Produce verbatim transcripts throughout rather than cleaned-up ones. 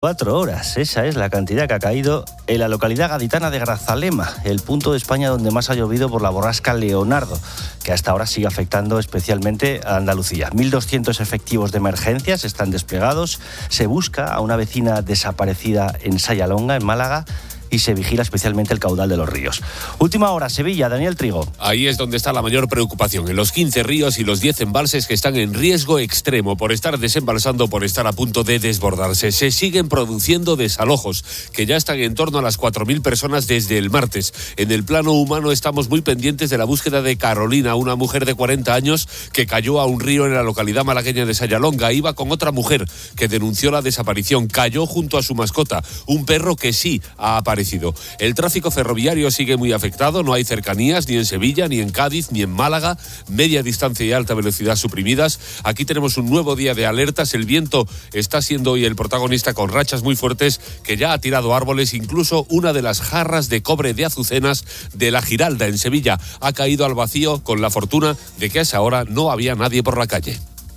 Cuatro horas, esa es la cantidad que ha caído en la localidad gaditana de Grazalema, el punto de España donde más ha llovido por la borrasca Leonardo, que hasta ahora sigue afectando especialmente a Andalucía. mil doscientos efectivos de emergencias están desplegados, se busca a una vecina desaparecida en Sayalonga, en Málaga, y se vigila especialmente el caudal de los ríos. Última hora, Sevilla, Daniel Trigo. Ahí es donde está la mayor preocupación, en los quince ríos y los diez embalses que están en riesgo extremo por estar desembalsando, por estar a punto de desbordarse. Se siguen produciendo desalojos, que ya están en torno a las cuatro mil personas desde el martes. En el plano humano estamos muy pendientes de la búsqueda de Carolina, una mujer de cuarenta años que cayó a un río en la localidad malagueña de Sayalonga. Iba con otra mujer que denunció la desaparición. Cayó junto a su mascota, un perro que sí ha aparecido. El tráfico ferroviario sigue muy afectado, no hay cercanías ni en Sevilla, ni en Cádiz, ni en Málaga, media distancia y alta velocidad suprimidas. Aquí tenemos un nuevo día de alertas, el viento está siendo hoy el protagonista con rachas muy fuertes que ya ha tirado árboles, incluso una de las jarras de cobre de azucenas de La Giralda en Sevilla ha caído al vacío con la fortuna de que a esa hora no había nadie por la calle.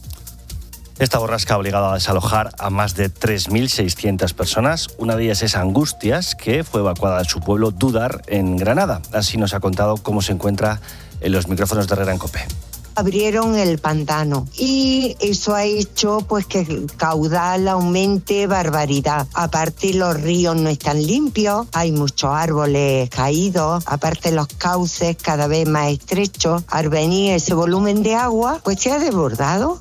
Esta borrasca ha obligado a desalojar a más de tres mil seiscientas personas. Una de ellas es Angustias, que fue evacuada de su pueblo Dúdar, en Granada. Así nos ha contado cómo se encuentra en los micrófonos de Herrera en COPE. Abrieron el pantano y eso ha hecho pues que el caudal aumente barbaridad. Aparte los ríos no están limpios, hay muchos árboles caídos, aparte los cauces cada vez más estrechos. Al venir ese volumen de agua, pues se ha desbordado.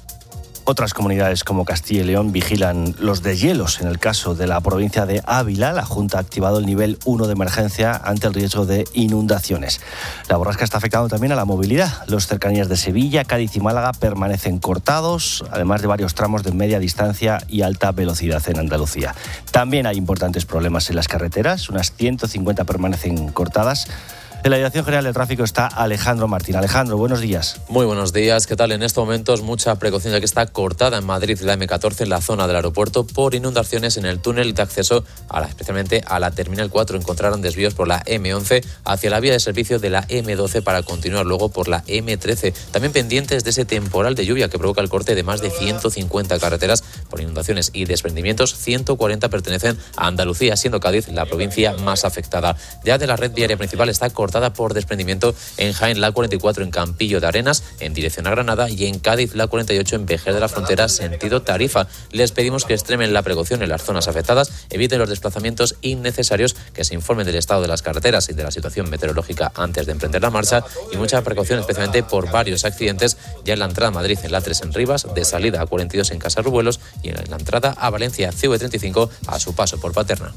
Otras comunidades como Castilla y León vigilan los deshielos. En el caso de la provincia de Ávila, la Junta ha activado el nivel uno de emergencia ante el riesgo de inundaciones. La borrasca está afectando también a la movilidad. Los cercanías de Sevilla, Cádiz y Málaga permanecen cortados, además de varios tramos de media distancia y alta velocidad en Andalucía. También hay importantes problemas en las carreteras, unas ciento cincuenta permanecen cortadas. En la Dirección General de Tráfico está Alejandro Martín. Alejandro, buenos días. Muy buenos días. ¿Qué tal? En estos momentos mucha precaución ya que está cortada en Madrid la eme catorce en la zona del aeropuerto por inundaciones en el túnel de acceso, a la, especialmente a la Terminal cuatro. Encontraron desvíos por la eme once hacia la vía de servicio de la eme doce para continuar luego por la eme trece. También pendientes de ese temporal de lluvia que provoca el corte de más de ciento cincuenta carreteras por inundaciones y desprendimientos. ciento cuarenta pertenecen a Andalucía, siendo Cádiz la provincia más afectada. Ya de la red viaria principal está cortada por desprendimiento en Jaén, la cuarenta y cuatro en Campillo de Arenas en dirección a Granada, y en Cádiz la cuarenta y ocho en Vejer de la Frontera sentido Tarifa. Les pedimos que extremen la precaución en las zonas afectadas, eviten los desplazamientos innecesarios, que se informen del estado de las carreteras y de la situación meteorológica antes de emprender la marcha, y mucha precaución especialmente por varios accidentes ya en la entrada a Madrid en la tres en Rivas, de salida a cuarenta y dos en Casarrubuelos y en la entrada a Valencia ce ve treinta y cinco a su paso por Paterna.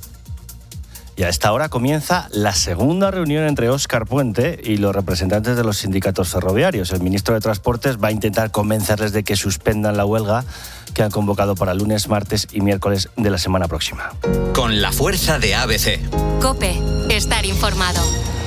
Y a esta hora comienza la segunda reunión entre Óscar Puente y los representantes de los sindicatos ferroviarios. El ministro de Transportes va a intentar convencerles de que suspendan la huelga que han convocado para lunes, martes y miércoles de la semana próxima. Con la fuerza de A B C. COPE. Estar informado.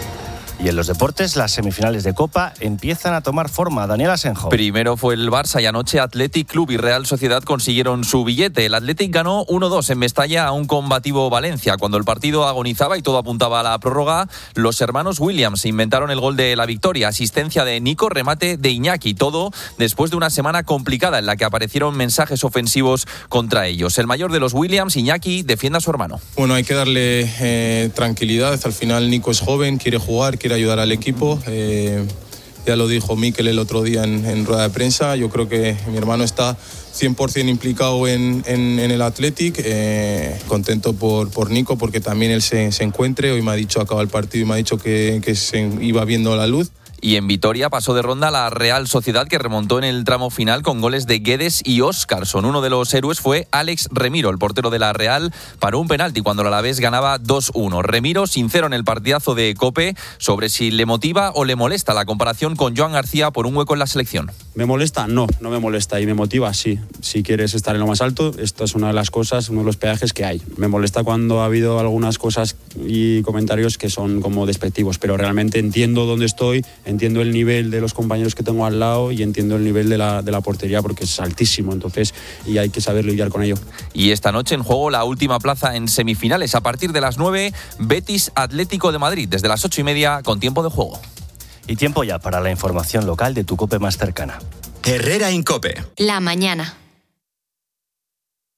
Y en los deportes, las semifinales de Copa empiezan a tomar forma. Daniel Asenjo. Primero fue el Barça y anoche Athletic Club y Real Sociedad consiguieron su billete. El Athletic ganó uno dos en Mestalla a un combativo Valencia. Cuando el partido agonizaba y todo apuntaba a la prórroga, los hermanos Williams inventaron el gol de la victoria. Asistencia de Nico, remate de Iñaki. Todo después de una semana complicada en la que aparecieron mensajes ofensivos contra ellos. El mayor de los Williams, Iñaki, defiende a su hermano. Bueno, hay que darle eh, tranquilidad. Al final Nico es joven, quiere jugar, quiere ayudar al equipo. Eh, ya lo dijo Mikel el otro día en, en rueda de prensa. Yo creo que mi hermano está cien por ciento implicado en, en, en el Athletic. Eh, contento por, por Nico, porque también él se, se encuentre. Hoy me ha dicho, acaba el partido y me ha dicho que, que se iba viendo la luz. Y en Vitoria pasó de ronda la Real Sociedad, que remontó en el tramo final con goles de Guedes y Óscarson. Uno de los héroes fue Alex Remiro, el portero de la Real, paró un penalti cuando el Alavés ganaba dos uno. Remiro, sincero en el partidazo de COPE, sobre si le motiva o le molesta la comparación con Joan García por un hueco en la selección. ¿Me molesta? No, no me molesta. ¿Y me motiva? Sí. Si quieres estar en lo más alto, esto es una de las cosas, uno de los peajes que hay. Me molesta cuando ha habido algunas cosas y comentarios que son como despectivos, pero realmente entiendo dónde estoy, entiendo el nivel de los compañeros que tengo al lado y entiendo el nivel de la, de la portería, porque es altísimo, entonces, y hay que saber lidiar con ello. Y esta noche en juego la última plaza en semifinales. A partir de las nueve, Betis Atlético de Madrid, desde las ocho y media con tiempo de juego. Y tiempo ya para la información local de tu COPE más cercana. Herrera en COPE. La mañana.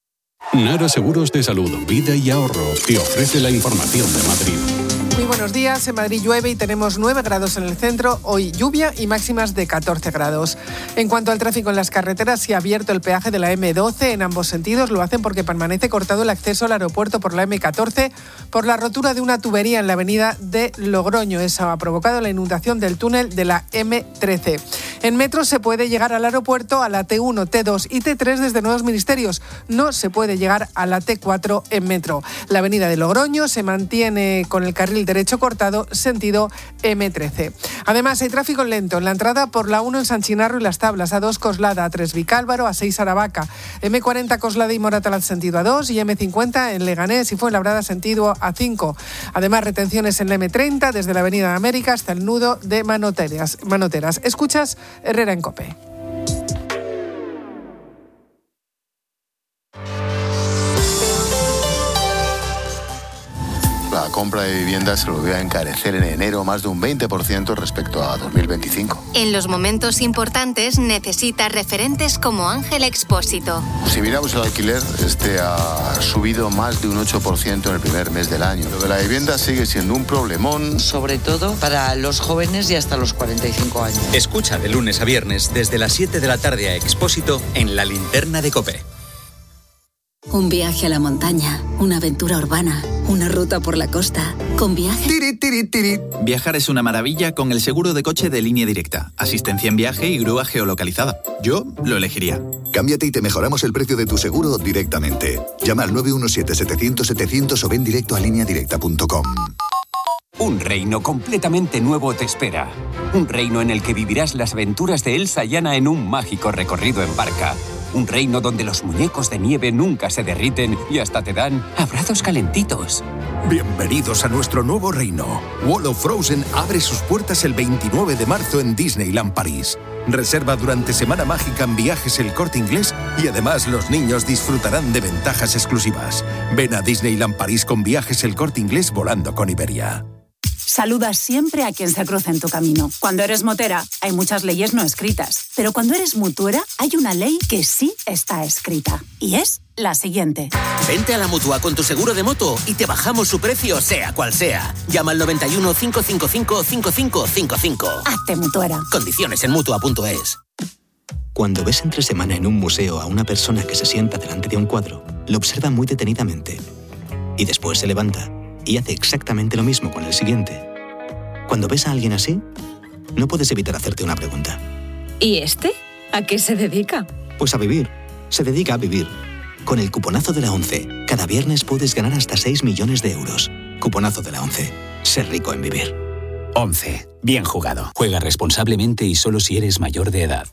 Nara Seguros de Salud, Vida y Ahorro te ofrece la información de Madrid. Muy buenos días. En Madrid llueve y tenemos nueve grados en el centro. Hoy lluvia y máximas de catorce grados. En cuanto al tráfico en las carreteras, se ha abierto el peaje de la eme doce en ambos sentidos. Lo hacen porque permanece cortado el acceso al aeropuerto por la eme catorce por la rotura de una tubería en la avenida de Logroño. Eso ha provocado la inundación del túnel de la eme trece. En metro se puede llegar al aeropuerto a la te uno, te dos y te tres desde Nuevos Ministerios. No se puede llegar a la te cuatro en metro. La avenida de Logroño se mantiene con el carril derecho cortado, sentido eme trece. Además, hay tráfico lento en la entrada por la uno en San Chinarro y Las Tablas, a dos Coslada, a tres Vicálvaro, a seis Aravaca, eme cuarenta Coslada y Moratalaz sentido a dos y eme cincuenta en Leganés y Fuenlabrada sentido a cinco. Además, retenciones en la eme treinta desde la avenida de América hasta el nudo de Manoteras. Manoteras. Escuchas Herrera en COPE. La compra de viviendas se volvió a encarecer en enero más de un veinte por ciento respecto a dos mil veinticinco. En los momentos importantes necesita referentes como Ángel Expósito. Si miramos el alquiler, este ha subido más de un ocho por ciento en el primer mes del año. Lo de la vivienda sigue siendo un problemón. Sobre todo para los jóvenes y hasta los cuarenta y cinco años. Escucha de lunes a viernes desde las siete de la tarde a Expósito en La Linterna de COPE. Un viaje a la montaña, una aventura urbana, una ruta por la costa, con viaje... Tiri, tiri, tiri. Viajar es una maravilla con el seguro de coche de Línea Directa. Asistencia en viaje y grúa geolocalizada. Yo lo elegiría. Cámbiate y te mejoramos el precio de tu seguro directamente. Llama al nueve uno siete, setecientos, setecientos o ven directo a línea directa punto com. Un reino completamente nuevo te espera. Un reino en el que vivirás las aventuras de Elsa y Anna en un mágico recorrido en barca. Un reino donde los muñecos de nieve nunca se derriten y hasta te dan abrazos calentitos. Bienvenidos a nuestro nuevo reino. Wall of Frozen abre sus puertas el veintinueve de marzo en Disneyland París. Reserva durante Semana Mágica en Viajes El Corte Inglés y además los niños disfrutarán de ventajas exclusivas. Ven a Disneyland París con Viajes El Corte Inglés volando con Iberia. Saludas siempre a quien se cruza en tu camino. Cuando eres motera, hay muchas leyes no escritas. Pero cuando eres mutuera, hay una ley que sí está escrita. Y es la siguiente. Vente a la Mutua con tu seguro de moto y te bajamos su precio, sea cual sea. Llama al noventa y uno, cinco cinco cinco, cinco cinco cinco cinco. Hazte mutuera. Condiciones en mutua punto es. Cuando ves entre semana en un museo a una persona que se sienta delante de un cuadro, lo observa muy detenidamente. Y después se levanta y hace exactamente lo mismo con el siguiente. Cuando ves a alguien así, no puedes evitar hacerte una pregunta. ¿Y este? ¿A qué se dedica? Pues a vivir. Se dedica a vivir. Con el cuponazo de la ONCE, cada viernes puedes ganar hasta seis millones de euros. Cuponazo de la ONCE. Ser rico en vivir. ONCE. Bien jugado. Juega responsablemente y solo si eres mayor de edad.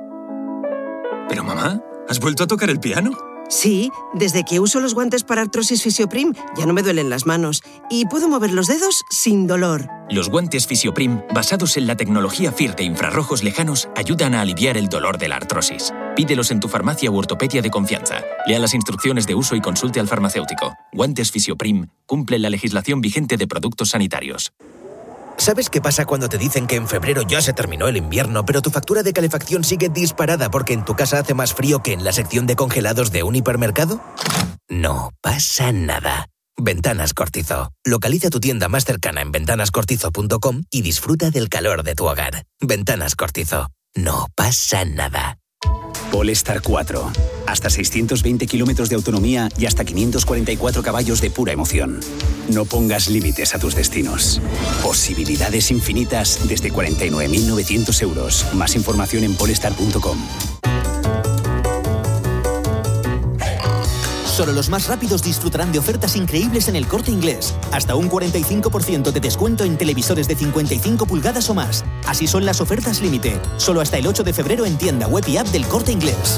Pero mamá, ¿has vuelto a tocar el piano? Sí, desde que uso los guantes para Artrosis Fisioprim ya no me duelen las manos y puedo mover los dedos sin dolor. Los guantes Fisioprim, basados en la tecnología F I R de infrarrojos lejanos, ayudan a aliviar el dolor de la artrosis. Pídelos en tu farmacia u ortopedia de confianza. Lea las instrucciones de uso y consulte al farmacéutico. Guantes Fisioprim cumplen la legislación vigente de productos sanitarios. ¿Sabes qué pasa cuando te dicen que en febrero ya se terminó el invierno, pero tu factura de calefacción sigue disparada porque en tu casa hace más frío que en la sección de congelados de un hipermercado? No pasa nada. Ventanas Cortizo. Localiza tu tienda más cercana en ventanas cortizo punto com y disfruta del calor de tu hogar. Ventanas Cortizo. No pasa nada. Polestar cuatro. Hasta seiscientos veinte kilómetros de autonomía y hasta quinientos cuarenta y cuatro caballos de pura emoción. No pongas límites a tus destinos. Posibilidades infinitas desde cuarenta y nueve mil novecientos euros. Más información en polestar punto com. Solo los más rápidos disfrutarán de ofertas increíbles en El Corte Inglés. Hasta un cuarenta y cinco por ciento de descuento en televisores de cincuenta y cinco pulgadas o más. Así son las ofertas límite. Solo hasta el ocho de febrero en tienda web y app del Corte Inglés.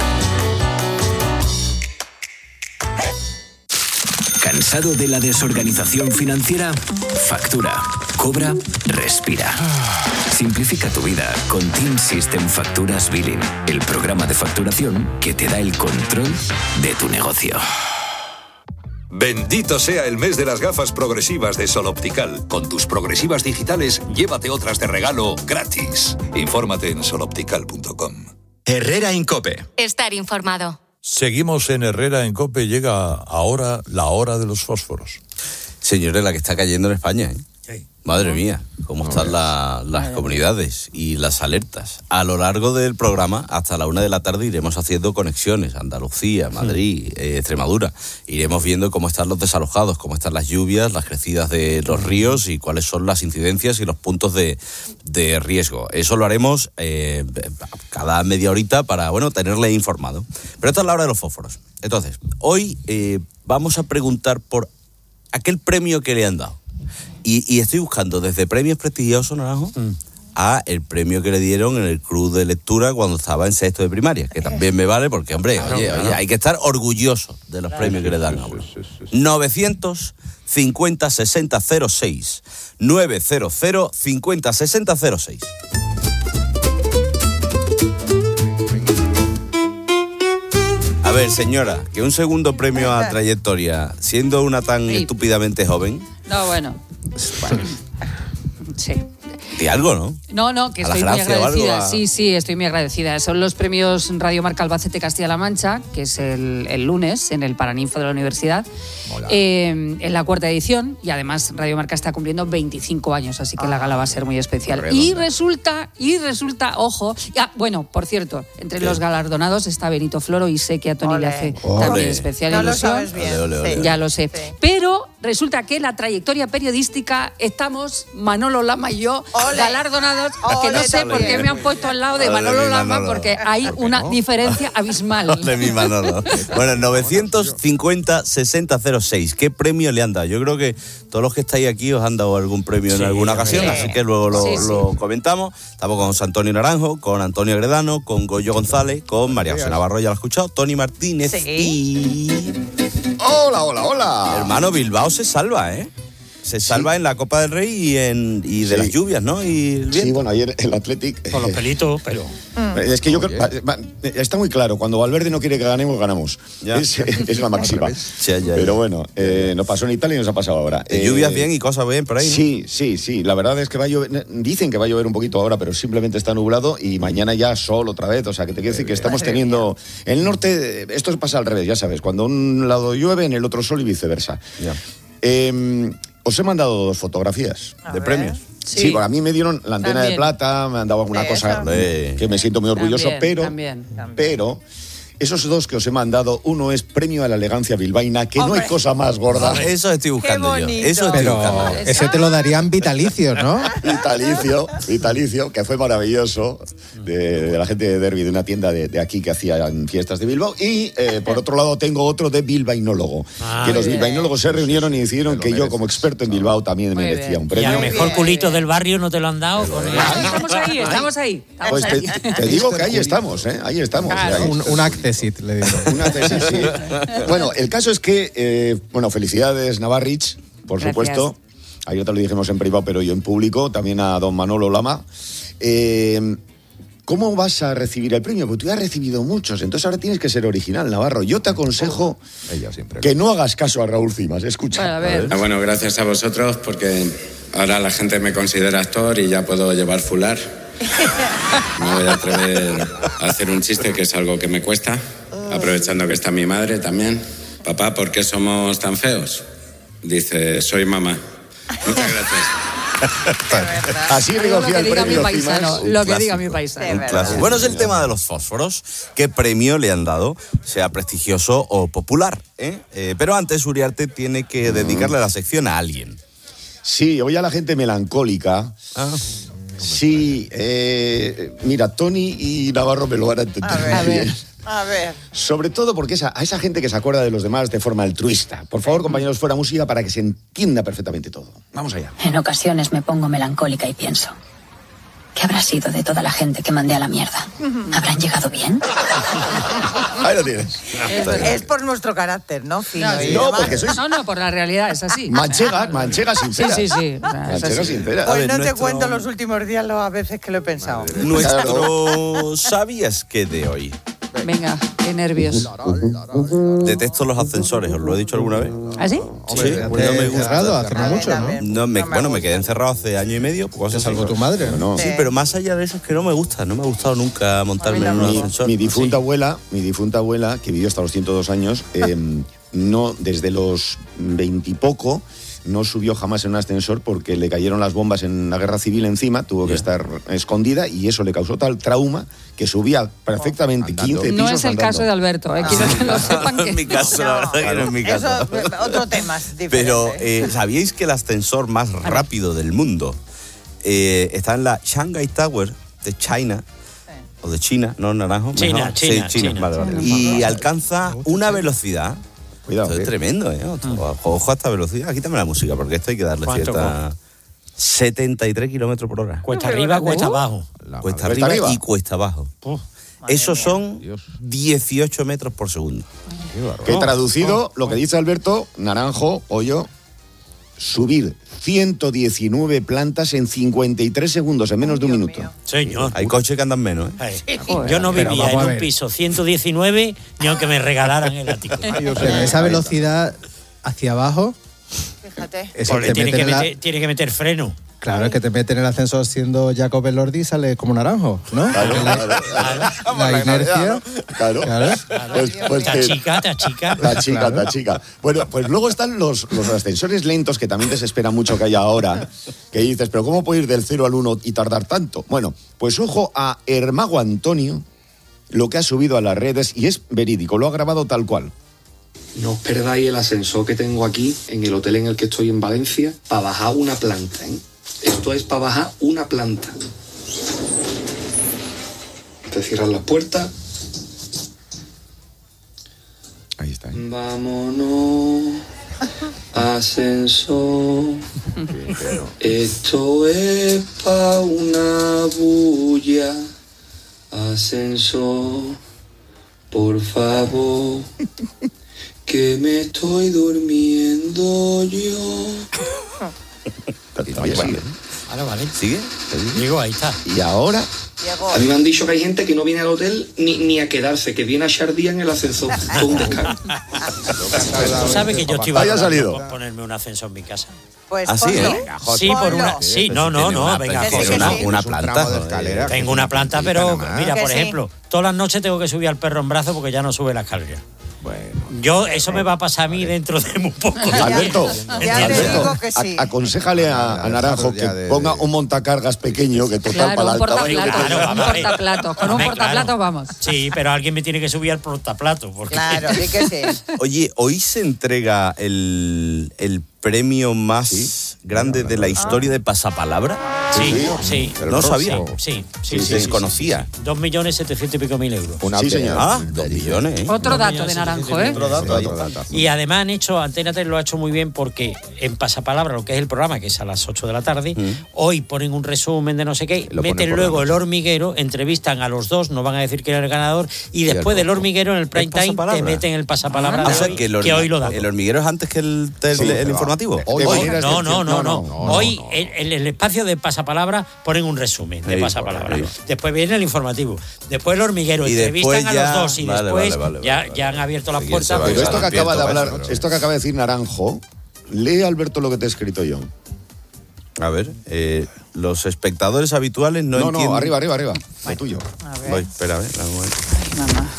¿Cansado de la desorganización financiera? Factura, cobra, respira. Simplifica tu vida con Team System Facturas Billing, el programa de facturación que te da el control de tu negocio. Bendito sea el mes de las gafas progresivas de Sol Optical. Con tus progresivas digitales, llévate otras de regalo gratis. Infórmate en sol optical punto com. Herrera en COPE. Estar informado. Seguimos en Herrera en COPE, llega ahora la hora de los fósforos. Señores, la que está cayendo en España, ¿eh? Madre mía, cómo están la, las comunidades y las alertas. A lo largo del programa, hasta la una de la tarde, iremos haciendo conexiones. Andalucía, Madrid, eh, Extremadura. Iremos viendo cómo están los desalojados, cómo están las lluvias, las crecidas de los ríos y cuáles son las incidencias y los puntos de, de riesgo. Eso lo haremos eh, cada media horita para, bueno, tenerle informado. Pero esta es la hora de los fósforos. Entonces, hoy eh, vamos a preguntar por aquel premio que le han dado. Y, y estoy buscando desde premios prestigiosos, Naranjo, mm. a el premio que le dieron en el club de lectura cuando estaba en sexto de primaria, que también me vale porque, hombre, claro, oye, claro. oye, hay que estar orgulloso de los claro, premios que le dan a uno. Sí, sí, sí, sí. novecientos cincuenta sesenta cero seis. novecientos cincuenta sesenta cero seis. A ver, señora, que un segundo premio a trayectoria, siendo una tan sí. estúpidamente joven... No, bueno. bueno. Sí. De algo, ¿no? No, no, que estoy muy agradecida. A... Sí, sí, estoy muy agradecida. Son los premios Radio Marca Albacete Castilla-La Mancha, que es el, el lunes en el Paraninfo de la Universidad, eh, en la cuarta edición, y además Radio Marca está cumpliendo veinticinco años, así que ah, la gala va a ser muy especial. Y resulta, y resulta, ojo, ya, bueno, por cierto, entre ¿Qué? los galardonados está Benito Floro y sé que a Tony ole. le hace ole. también especial no ilusión. Lo sabes bien. Ole, ole, ole. Ya lo sé. Sí. Pero resulta que en la trayectoria periodística estamos Manolo Lama y yo Ole. galardonados, Ole, que no sé también. por qué me han puesto al lado de Manolo Ole, Lama, Manolo. porque hay una no? diferencia abismal. De mi Manolo. Bueno, novecientos cincuenta sesenta cero seis. ¿Qué premio le han dado? Yo creo que todos los que estáis aquí os han dado algún premio sí, en alguna ocasión, sí. así que luego lo, sí, sí. lo comentamos. Estamos con José Antonio Naranjo, con Antonio Gredano, con Goyo González, con María José Navarro, ya lo he escuchado, Tony Martínez sí. y... Hola, hola, hola. Hermano, Bilbao se salva, ¿eh? Se salva sí. en la Copa del Rey y, en, y de sí. las lluvias, ¿no? Y el sí, bueno, ayer el Athletic... Con los pelitos, pero... Mm. Es que yo creo... Está muy claro, cuando Valverde no quiere que ganemos, ganamos. Es, es la máxima. Sí, ya, ya. Pero bueno, eh, nos pasó en Italia y nos ha pasado ahora. Eh, lluvias bien y cosas bien por ahí, ¿no? Sí, sí, sí. La verdad es que va a llover... Dicen que va a llover un poquito ahora, pero simplemente está nublado y mañana ya sol otra vez. O sea, que te quiero decir que estamos teniendo... En el norte, esto pasa al revés, ya sabes. Cuando un lado llueve, en el otro sol y viceversa. Ya. Eh... Os he mandado dos fotografías a de ver. premios. Sí. sí, a mí me dieron la antena también. de plata, me han dado alguna sí, cosa que, que me siento muy orgulloso, también, pero, también, también. pero esos dos que os he mandado, uno es premio a la elegancia bilbaína, que Hombre. no hay cosa más gorda. Eso estoy buscando yo. Eso estoy pero buscando. Ese te lo darían vitalicio, ¿no? Vitalicio, vitalicio, que fue maravilloso, de, de la gente de Derby, de una tienda de, de aquí que hacían fiestas de Bilbao. Y eh, por otro lado tengo otro de bilbainólogo, ah, que los bien. bilbainólogos se reunieron y decidieron que yo, como experto en Bilbao, también muy merecía bien. un premio. Y a lo mejor culito del barrio no te lo han dado. Con el... Estamos ahí, estamos ahí. Estamos pues ahí. Te, te digo que ahí estamos, ¿eh? Ahí estamos. Claro. Un, un accesit, le digo. Una tesis, sí. Bueno, el caso es que, eh, bueno, felicidades Navarrich, por Gracias. supuesto. Ayer te lo dijimos en privado, pero yo en público, también a don Manolo Lama. Eh, ¿Cómo vas a recibir el premio? Porque tú ya has recibido muchos, entonces ahora tienes que ser original, Navarro. Yo te aconsejo que no hagas caso a Raúl Cimas. Escucha. Bueno, a ver. Ah, bueno, gracias a vosotros, porque ahora la gente me considera actor y ya puedo llevar fular. Me voy a atrever a hacer un chiste, que es algo que me cuesta, aprovechando que está mi madre también. Papá, ¿por qué somos tan feos? Dice, soy mamá. Muchas gracias. Así recogía el premio paisano, Lo que diga mi paisano. Bueno, es el tema de los fósforos. ¿Qué premio le han dado? Sea prestigioso o popular, ¿eh? Eh, pero antes Uriarte tiene que dedicarle la sección a alguien. Sí, hoy a la gente melancólica... Ah. Sí, eh, mira, Tony y Navarro me lo van a entender. A ver, bien. a ver. Sobre todo porque esa, a esa gente que se acuerda de los demás de forma altruista. Por favor, compañeros, fuera música para que se entienda perfectamente todo. Vamos allá. En ocasiones me pongo melancólica y pienso, ¿qué habrá sido de toda la gente que mandé a la mierda? ¿Habrán llegado bien? Ahí lo tienes. Es, es por nuestro carácter, ¿no? Fino, no, sí. no, porque sois... no, no, por la realidad, es así. Manchega, manchega sincera. Sí, sí, sí. O sea, manchega sincera. Pues ver, no nuestro... te cuento los últimos días las veces que lo he pensado. Nuestro ¿Sabías qué de hoy? Venga, qué nervios. Detesto los ascensores, ¿os lo he dicho alguna vez? ¿Ah, sí? Sí, pues no me encerrado gusta. hace no mucho, ¿no? No, me, bueno, me quedé encerrado hace año y medio. Pues ¿Te salvó tu madre? No. Sí, pero más allá de eso es que no me gusta. No me ha gustado nunca montarme en un Mi, ascensor. mi difunta abuela, mi difunta abuela, que vivió hasta los ciento dos años, eh, no, desde los veintipoco, no subió jamás en un ascensor porque le cayeron las bombas en la guerra civil encima, tuvo que Yeah. estar escondida y eso le causó tal trauma que subía perfectamente quince No pisos es el andando. caso de Alberto, ¿eh? Quiero que lo sepan No que... es mi caso, la verdad que no es mi caso. Eso, otro tema diferente. Pero, eh, ¿sabíais que el ascensor más rápido del mundo eh, está en la Shanghai Tower de China? O de China, no naranjo. China, mejor. China, Sí, China, China. vale, vale. Y alcanza una velocidad. Cuidado, Esto es eh. tremendo, ¿eh? Ojo, ojo a esta velocidad. Quítame la música porque esto hay que darle ¿Cuánto cierta. setenta y tres kilómetros por hora. Cuesta arriba, cuesta abajo. Cuesta Cuesta arriba, arriba. y cuesta abajo. Eso son dieciocho metros por segundo. Que traducido, lo que dice Alberto, naranjo, hoyo, subir ciento diecinueve plantas en cincuenta y tres segundos, en menos de un minuto. Señor. Hay coches que andan menos, ¿eh? Ay, yo no Pero vivía vamos en a un ver. piso ciento diecinueve ni aunque me regalaran el ático. Pero esa velocidad hacia abajo Fíjate. es Porque que te tiene meten que, en la- meter, tiene que meter freno. Claro, es que te meten en el ascensor siendo Jacob Elordi y sale como naranjo, ¿no? Claro, Porque la, claro. la inercia. Claro. Claro. Pues, pues Te que- achica, te achica. La chica, Claro. la chica. Bueno, pues luego están los, los ascensores lentos que también desespera mucho que haya ahora. Que dices, pero ¿cómo puedo ir del cero al uno y tardar tanto? Bueno, pues ojo a Hermago Antonio, lo que ha subido a las redes y es verídico, lo ha grabado tal cual. No os perdáis el ascensor que tengo aquí en el hotel en el que estoy en Valencia para bajar una planta, ¿eh? Esto es para bajar una planta. Te cierran las puertas. Ahí está. ¿eh? Vámonos. Ascensor. Esto es pa' una bulla. Ascensor. Por favor. Que me estoy durmiendo yo. Todavía sigue. Ahora vale. ¿Sigue? Digo, ahí está. Y ahora, A mí me han dicho que hay gente que no viene al hotel ni, ni a quedarse, que viene a echar día en el ascensor. Todo un descargo. ¿Tú sabes que yo estoy Haya valorando salido. por ponerme un ascensor en mi casa? Pues ¿Ah, sí, ponlo. eh? Sí, por una. Sí, no, no, Tiene no. una- Venga, que tiene sí, una, que sí. una Es un planta. tramo de joder. escalera. Tengo una planta, pero mira, Que por sí. ejemplo, todas las noches tengo que subir al perro en brazos porque ya no sube la escalera. Yo, eso me va a pasar a mí dentro de muy poco. Alberto, Ya te Alberto, digo que sí. a- aconsejale a, a Naranjo que ya de- ponga un montacargas pequeño que total Claro, para un el tamaño que portaplatos, tiene. Claro, un vamos a ver. portaplatos. Con un Hombre, portaplatos claro. vamos. Sí, pero alguien me tiene que subir al portaplato. Porque... Claro, sí que sí. Oye, hoy se entrega el, el premio más grande de la historia de pasapalabra. Sí, sí. No sabía. Sí, Sí, sí, sí. sí, desconocía. sí. Dos millones setecientos y pico mil euros. Una Sí, señor. Ah, dos millones, ¿eh? Otro Dos dato millones de Naranjo, setecientos ¿eh? mil euros. Otro dato, otro dato. Y además han hecho, Antena tres lo ha hecho muy bien porque en Pasapalabra, lo que es el programa, que es a las ocho de la tarde, hoy ponen un resumen de no sé qué, Lo ponen meten por la luego noche. el hormiguero, entrevistan a los dos, no van a decir quién es el ganador, y después del hormiguero en el prime time te pasapalabra. meten el pasapalabra Ah, de o sea, hoy, que el, que hoy lo dan. el hormiguero es antes que el, tel- Sí, el pero informativo. Hoy, Hoy- mañana es no, no, excepción. no, no, Hoy en en el espacio de pasapalabra ponen un resumen de Sí, pasapalabra. sí. Después viene el informativo. Después el hormiguero. Y Entrevistan después a ya- los dos y vale, después vale, vale, ya, vale, ya han abierto las Alguien puertas. se va a Pero quedar esto que acaba de despierto, hablar, pero- esto que acaba de decir Naranjo, lee Alberto lo que te he escrito yo. A ver, eh, los espectadores habituales no, No, no, entienden. arriba, arriba, arriba. Lo tuyo. Voy, espera, a ver. vamos a ver. Mamá.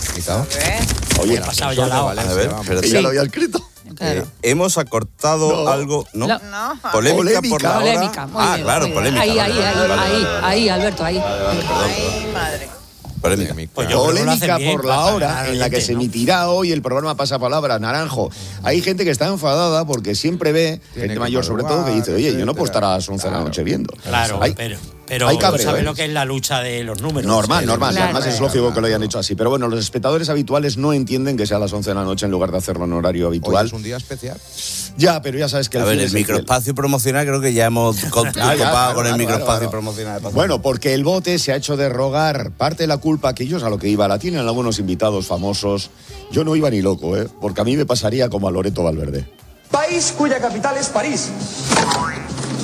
Oye, pasado ya la hora. A ver, espérate. que ya lo había escrito. Eh, hemos acortado No. algo. No. No. Polémica, Polémica. por la hora. Polémica, muy ah, bien, claro, muy bien. polémica. Ahí, vale, ahí, vale, ahí, vale, ahí, vale, vale. ahí, Alberto, ahí. Ay, madre. Polémica. Pues yo creo que lo hacen Polémica bien por para la ganar hora en la que oyentes, se ¿no? emitirá hoy el programa Pasapalabra, Naranjo. Hay gente que está enfadada porque siempre ve, Tiene gente que mayor sobre todo, que dice, oye, yo no puedo estar a las once de la noche viendo. Claro, Hay- pero, pero hay cabreo, ¿sabes ¿eh? lo que es la lucha de los números? Normal, Eh, normal. y Claro. Además es lógico que lo hayan hecho así. Pero bueno, los espectadores habituales no entienden que sea a las once de la noche en lugar de hacerlo en horario Hoy habitual. es un día especial. Ya, pero ya sabes que A el ver, fin el es fiel. microespacio promocional creo que ya hemos con- Ya, ya, copado claro, con el claro, microespacio claro. promocional. de Pasapalabra. Bueno, porque el bote se ha hecho de rogar parte de la culpa que ellos a lo que iba la tienen algunos invitados famosos. Yo no iba ni loco, ¿eh? Porque a mí me pasaría como a Loreto Valverde. País cuya capital es París.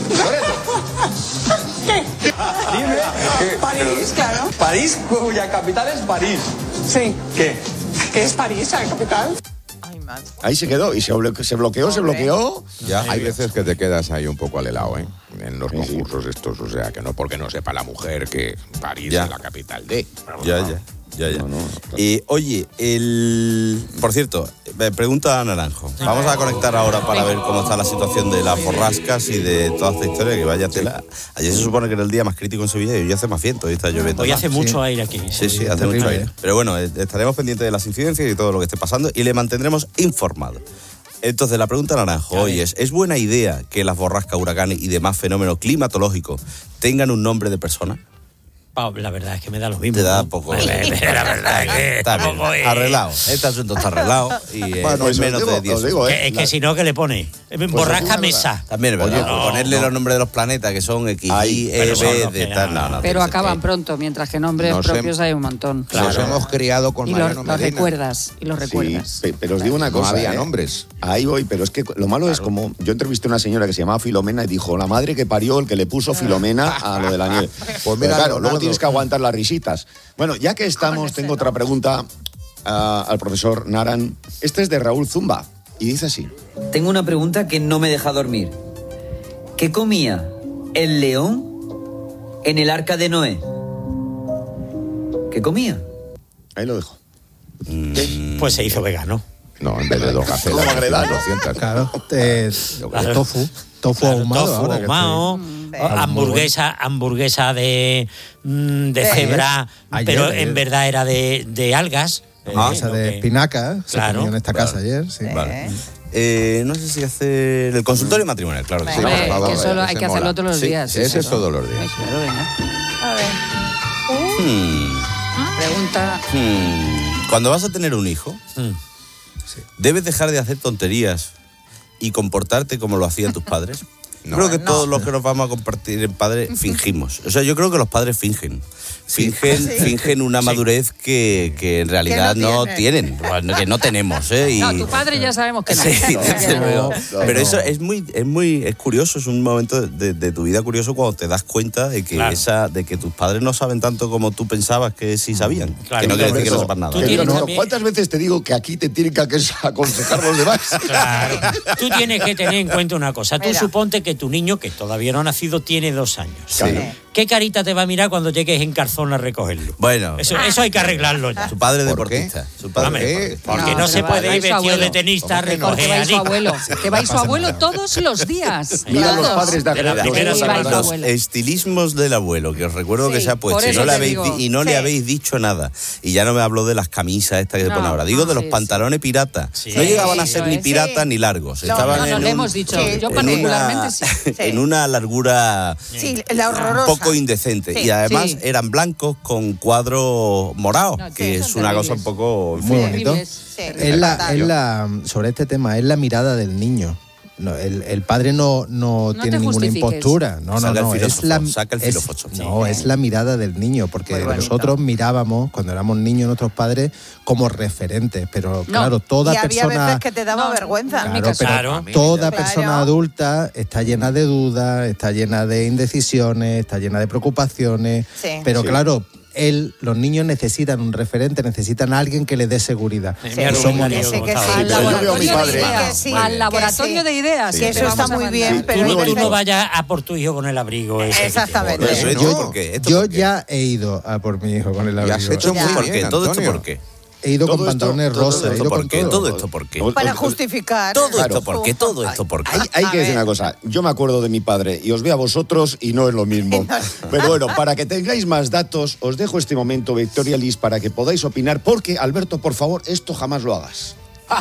Dime. París, claro. París, cuya capital es París. Sí. ¿Qué? ¿Qué es París, la capital? Ahí se quedó y se bloqueó, se bloqueó, se bloqueó. Ya, hay veces que te quedas ahí un poco al helado, ¿eh? En los concursos estos, o sea, que no porque no sepa la mujer que París Ya. es la capital de... Ya, ya. Ya, ya. Eh, oye, el... por cierto, me pregunta a Naranjo. Vamos a conectar ahora para ver cómo está la situación de las borrascas y de toda esta historia, que vaya tela. Ayer se supone que era el día más crítico en Sevilla y hoy hace más viento, hoy está lloviendo. Hoy hace más. mucho Sí. aire aquí. Sí, sí, hace Terrible, mucho aire. ¿eh? Pero bueno, eh, estaremos pendientes de las incidencias y de todo lo que esté pasando y le mantendremos informado. Entonces, la pregunta Naranjo hoy es, ¿es buena idea que las borrascas, huracanes y demás fenómenos climatológicos tengan un nombre de persona? Pa, La verdad es que me da lo mismo. Te da ¿no? poco. La verdad es que Está bien, tampoco es- arreglado. Este asunto está arreglado y eh, Bueno, es eso menos os digo, de diez. os digo, Que- es que si no, ¿qué le pone? Borrasca mesa. También es verdad. Oye, no, ponerle no. los nombres de los planetas que son X, Y, E, pero son B, los de que tal. no, No, no, Pero tiene acaban pronto, mientras que nombres Nos propios hem- hay un montón. Nos hemos criado con Y los, Mariano los Medina. recuerdas, y los recuerdas. Sí, pe- pero os digo una No cosa. había ¿eh? nombres. Ahí voy, pero es que lo malo es como. Yo entrevisté a una señora que se llamaba Filomena y dijo: la madre que parió el que le puso Filomena a lo de la nieve. Pues mira, claro, Leonardo. luego tienes que aguantar las risitas. Bueno, ya que estamos, tengo otra pregunta ah, al profesor Naran. Este es de Raúl Zumba y dice así: Tengo una pregunta que no me deja dormir. ¿Qué comía el león en el arca de Noé? ¿Qué comía? Ahí lo dejo. Pues se hizo vegano. No, en vez de dos gacelas, ¿Cómo agredar? doscientas. Claro, eh, tofu. Tofu ahumado. Tofu ahora que ahumado, estoy- o- hamburguesa, hamburguesa de, mm, de cebra, Ayer, pero ayer. en verdad era de, de algas. Ah, Eh, esa lo de que- espinaca, se Claro. comió en esta casa Vale. ayer, sí. Vale. Eh, no sé si hacer el consultorio matrimonial, claro que sí. Hombre, Vamos, que vamos, solo ese hay que mola. hacerlo todos los Sí, días. sí, sí, ese es claro. todos los días. Ay, claro, venga. A ver. Hmm, Pregunta. hmm. Cuando vas a tener un hijo, ¿debes dejar de hacer tonterías y comportarte como lo hacían tus padres? No. creo que No. todos los que nos vamos a compartir en padres fingimos. O sea, yo creo que los padres fingen. Fingen, Sí. fingen una madurez que, que en realidad Que no no, tienen. tienen, bueno, que no tenemos. ¿eh? Y- No, tu padre ya sabemos que no. Sí, desde luego. no. Pero eso es muy, es muy, es curioso, es un momento de, de tu vida curioso cuando te das cuenta de que Claro. esa, de que tus padres no saben tanto como tú pensabas que sí sabían. Claro. Que no quiere decir que no Eso, sepan nada. Tú que tienes no, también- ¿cuántas veces te digo que aquí te tienen que aconsejar los demás? Claro. Tú tienes que tener en cuenta una cosa. Tú Mira. suponte que tu niño, que todavía no ha nacido, tiene dos años. Sí. ¿Qué carita te va a mirar cuando llegues en calzón a recogerlo? Bueno, Eso, eso hay que arreglarlo ya. su padre ¿Por qué? deportista. Su padre Hombre, deportista. porque no, No, se pero puede va- ir va su vestido de abuelo. tenista a Porque recoger va a y su Nico. abuelo. Que va y su abuelo todos los días. Mira los Todos. padres de De la aquella- primera los- Sí, va y su Los abuelo. estilismos del abuelo, que os recuerdo que Sí, se ha puesto por y no, eso le te habéis, digo. di- y no le Sí. habéis dicho nada. Y ya no me hablo de las camisas estas que se No, ponen ahora. Digo no, de los sí, pantalones pirata. Sí. No llegaban a Sí, ser eso ni es. piratas Sí. ni largos. No, Estaban No, no, en le un- hemos dicho. Sí. Yo en particularmente una, sí. en una largura Sí, la horrorosa. un poco indecente. Sí. Y además Sí. eran blancos con cuadros morados, No, sí, que son es una cosa terribles. un poco... en Muy fin. bonito. Terribles. Sí. Es la, Fatal. es la, sobre este tema, es la mirada del niño. No, el, el padre no, no, No tiene te ninguna justifiques. impostura. No, no, Saca el no. Es filósofo, la, saca el es- filósofo. no, es la mirada del niño, porque Muy bonito. nosotros mirábamos, cuando éramos niños, nuestros padres como referentes. Pero claro, toda y había persona. veces que te daba No, vergüenza. en mi Claro, caso. pero Claro. toda Claro. persona adulta está llena de dudas, está llena de indecisiones, está llena de preocupaciones. Sí. Pero Sí. claro, él, los niños necesitan un referente, necesitan a alguien que les dé seguridad. Sí, Y mira, somos Rubén Que Darío, sí, cómo que estaba. sí. Al pero yo veo a mi laboratorio de padre. ideas. Que sí, Al que laboratorio sí. de ideas. Que te eso vamos está a muy mandar. bien, Sí, pero Tú, hay no- tú no veces- vayas a por tu hijo con el abrigo ese. que Exactamente. tiene. Pero ¿esto yo por qué? ¿Esto yo por qué? ya he ido a por mi hijo con el Y has abrigo. hecho Ya. muy ¿Por bien, qué? ¿Todo esto Antonio. por qué? He ido Todo con esto- pantalones todo rosas, he esto ido por con qué, todo. todo esto por qué. Os- Para os- justificar. Todo Claro. esto por qué, todo esto por qué. Hay, hay A que decir ver. una cosa, yo me acuerdo de mi padre y os veo a vosotros y no es lo mismo. Pero bueno, para que tengáis más datos, os dejo este momento, Victoria Liz, para que podáis opinar, porque, Alberto, por favor, esto jamás lo hagas.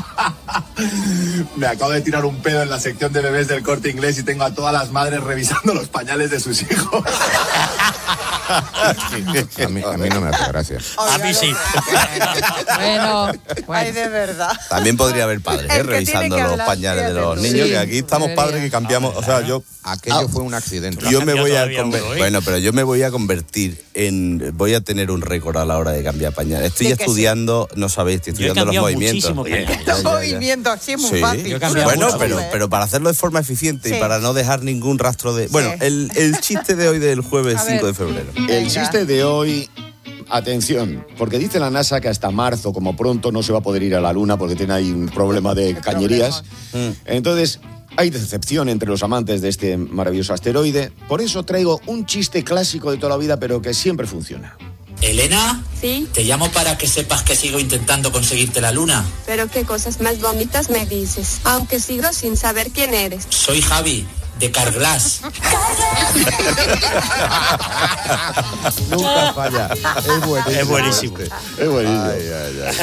Me acabo de tirar un pedo en la sección de bebés del Corte Inglés y tengo a todas las madres revisando los pañales de sus hijos. A mí, a mí no me hace gracia. A mí sí. Bueno, Ay, de verdad. También podría haber padres, ¿eh? El que revisando tiene que los hablar, pañales de fíjate los tú. niños, Sí, que aquí estamos debería. padres que cambiamos, o sea, yo Aquello fue un accidente. yo me voy a cambiado conver- todavía uno, ¿eh? bueno, pero yo me voy a convertir en voy a tener un récord a la hora de cambiar pañales. Estoy ¿De qué estudiando, no sabéis, estoy Yo he estudiando los cambiado movimientos. muchísimo Oye, pañales. ya, Los ya, ya. movimientos, así es muy Sí. fácil. Yo he cambiado Bueno, mucho, pero, ¿eh? pero para hacerlo de forma eficiente Sí. y para no dejar ningún rastro de... Bueno, Sí. el, el chiste de hoy del jueves A ver. cinco de febrero. El Venga. chiste de hoy, atención, porque dice la NASA que hasta marzo, como pronto, no se va a poder ir a la Luna porque tiene ahí un problema de cañerías. Entonces, hay decepción entre los amantes de este maravilloso asteroide. Por eso traigo un chiste clásico de toda la vida, pero que siempre funciona. Elena, Sí, te llamo para que sepas que sigo intentando conseguirte la luna. pero qué cosas más bonitas me dices, aunque sigo sin saber quién eres. Soy Javi, de Carglass. Nunca falla. Es buenísimo. Es buenísimo. este. Es buenísimo. Ay,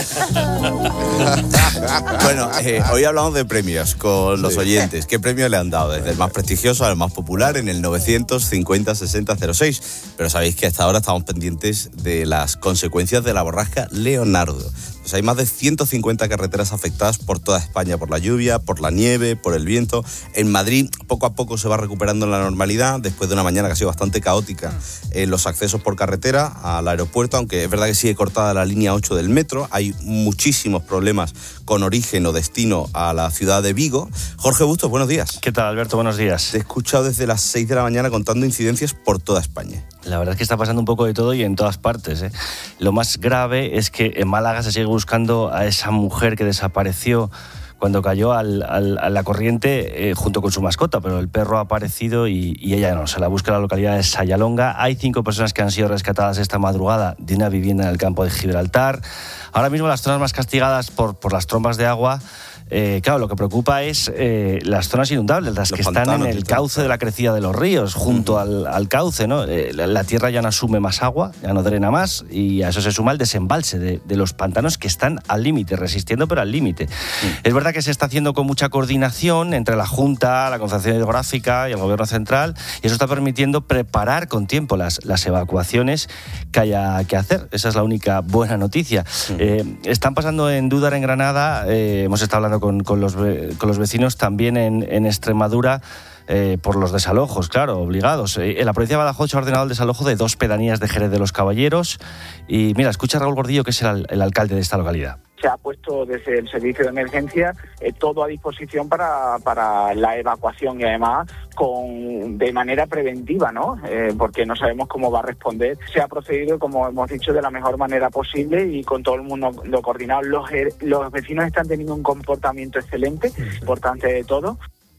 ay, ay. Bueno, eh, hoy hablamos de premios con los oyentes. ¿Qué premio le han dado? Desde el más prestigioso al más popular en el novecientos cincuenta sesenta cero seis. Pero sabéis que hasta ahora estamos pendientes de las consecuencias de la borrasca Leonardo. Pues hay más de ciento cincuenta carreteras afectadas por toda España por la lluvia, por la nieve, por el viento. En Madrid poco a poco se va recuperando la normalidad después de una mañana que ha sido bastante caótica en los accesos por carretera al aeropuerto, aunque es verdad que sigue cortada la línea ocho del metro. Hay muchísimos problemas con origen o destino a la ciudad de Vigo. Jorge Bustos, buenos días. ¿Qué tal, Alberto? Buenos días. Te he escuchado desde las seis de la mañana contando incidencias por toda España. La verdad es que está pasando un poco de todo y en todas partes, ¿eh? Lo más grave es que en Málaga se sigue buscando a esa mujer que desapareció cuando cayó al, al, a la corriente eh, junto con su mascota, pero el perro ha aparecido y, y ella no. Se la busca en la localidad de Sayalonga. Hay cinco personas que han sido rescatadas esta madrugada de una vivienda en el campo de Gibraltar. Ahora mismo las zonas más castigadas por, por las trombas de agua, Eh, claro, lo que preocupa es eh, las zonas inundables, las Los que están pantanos, en el ¿no? cauce de la crecida de los ríos, junto uh-huh. al, al cauce, ¿no? Eh, la, la tierra ya no asume más agua, ya no drena más, y a eso se suma el desembalse de, de los pantanos que están al límite, resistiendo pero al límite. Uh-huh. Es verdad que se está haciendo con mucha coordinación entre la Junta, la Confederación Hidrográfica y el Gobierno Central, y eso está permitiendo preparar con tiempo las, las evacuaciones que haya que hacer. Esa es la única buena noticia. Uh-huh. Eh, están pasando en Dúdar, en Granada, eh, hemos estado hablando Con, con, los, con los vecinos también en, en Extremadura eh, por los desalojos, claro, obligados. Eh, la provincia de Badajoz ha ordenado el desalojo de dos pedanías de Jerez de los Caballeros y mira, escucha a Raúl Gordillo, que es el, el alcalde de esta localidad. Se ha puesto desde el servicio de emergencia eh, todo a disposición para, para la evacuación y además con de manera preventiva, ¿no? Eh, porque no sabemos cómo va a responder. Se ha procedido, como hemos dicho, de la mejor manera posible y con todo el mundo lo coordinado. Los, los vecinos están teniendo un comportamiento excelente, importante de todo.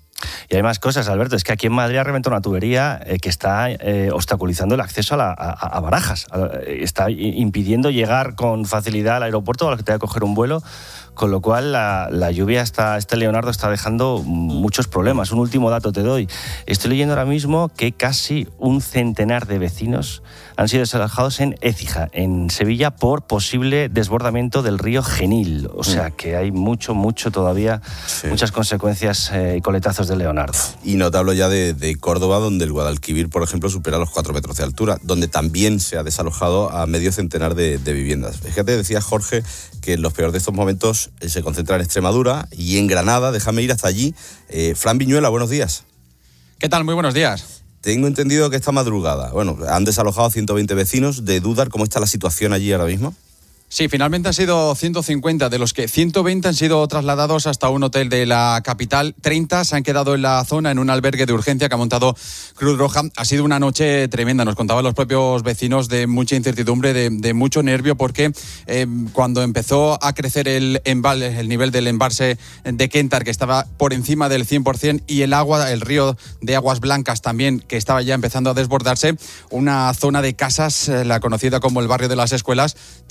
Y hay más cosas, Alberto. Es que aquí en Madrid ha reventado una tubería eh, que está eh, obstaculizando el acceso a, la, a, a Barajas. Está impidiendo llegar con facilidad al aeropuerto a los que tenga que coger un vuelo. Con lo cual la, la lluvia, está, este Leonardo está dejando muchos problemas. Un último dato te doy. Estoy leyendo ahora mismo que casi un centenar de vecinos han sido desalojados en Écija, en Sevilla, por posible desbordamiento del río Genil. O sea que hay mucho, mucho todavía, sí. muchas consecuencias y eh, coletazos de Leonardo. Y no te hablo ya de, de Córdoba, donde el Guadalquivir, por ejemplo, supera los cuatro metros de altura, donde también se ha desalojado a medio centenar de, de viviendas. Fíjate, decía Jorge que en los peores de estos momentos se concentra en Extremadura y en Granada. Déjame ir hasta allí. Eh, Fran Viñuela, buenos días. ¿Qué tal? Muy buenos días. Tengo entendido que esta madrugada, bueno, han desalojado a ciento veinte vecinos de Dúdar. ¿Cómo está la situación allí ahora mismo? Sí, finalmente han sido ciento cincuenta, de los que ciento veinte han sido trasladados hasta un hotel de la capital. treinta se han quedado en la zona, en un albergue de urgencia que ha montado Cruz Roja. Ha sido una noche tremenda, nos contaban los propios vecinos, de mucha incertidumbre, de, de mucho nervio, porque eh, cuando empezó a crecer el embal, el nivel del embalse de Kentar, que estaba por encima del cien por ciento, y el agua, el río de Aguas Blancas también, que estaba ya empezando a desbordarse, una zona de casas, la conocida como el barrio de las escuelas, tenía mucho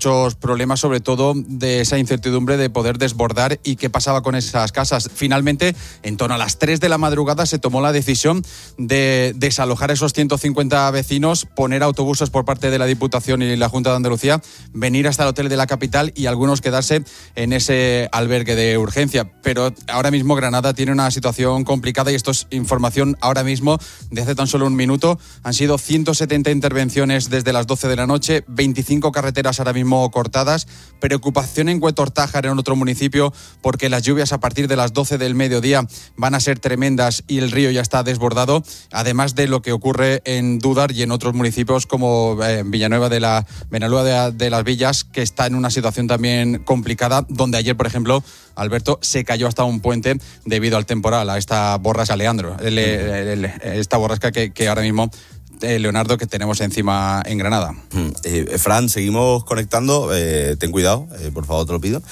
muchos problemas, sobre todo de esa incertidumbre de poder desbordar y qué pasaba con esas casas. Finalmente, en torno a las tres de la madrugada se tomó la decisión de desalojar esos ciento cincuenta vecinos, poner autobuses por parte de la Diputación y la Junta de Andalucía, venir hasta el hotel de la capital y algunos quedarse en ese albergue de urgencia. Pero ahora mismo Granada tiene una situación complicada y esto es información ahora mismo de hace tan solo un minuto. Han sido ciento setenta intervenciones desde las doce de la noche, veinticinco carreteras ahora mismo cortadas, preocupación en Huetortájar, en otro municipio, porque las lluvias a partir de las doce del mediodía van a ser tremendas y el río ya está desbordado, además de lo que ocurre en Dúdar y en otros municipios como eh, Villanueva de la Benalúa de, de las Villas, que está en una situación también complicada, donde ayer, por ejemplo, Alberto, se cayó hasta un puente debido al temporal, a esta borrasca Leandro, el, el, el, esta borrasca que, que ahora mismo eh, Leonardo, que tenemos encima en Granada. Eh, Fran, seguimos conectando, eh, ten cuidado, eh, por favor te lo pido,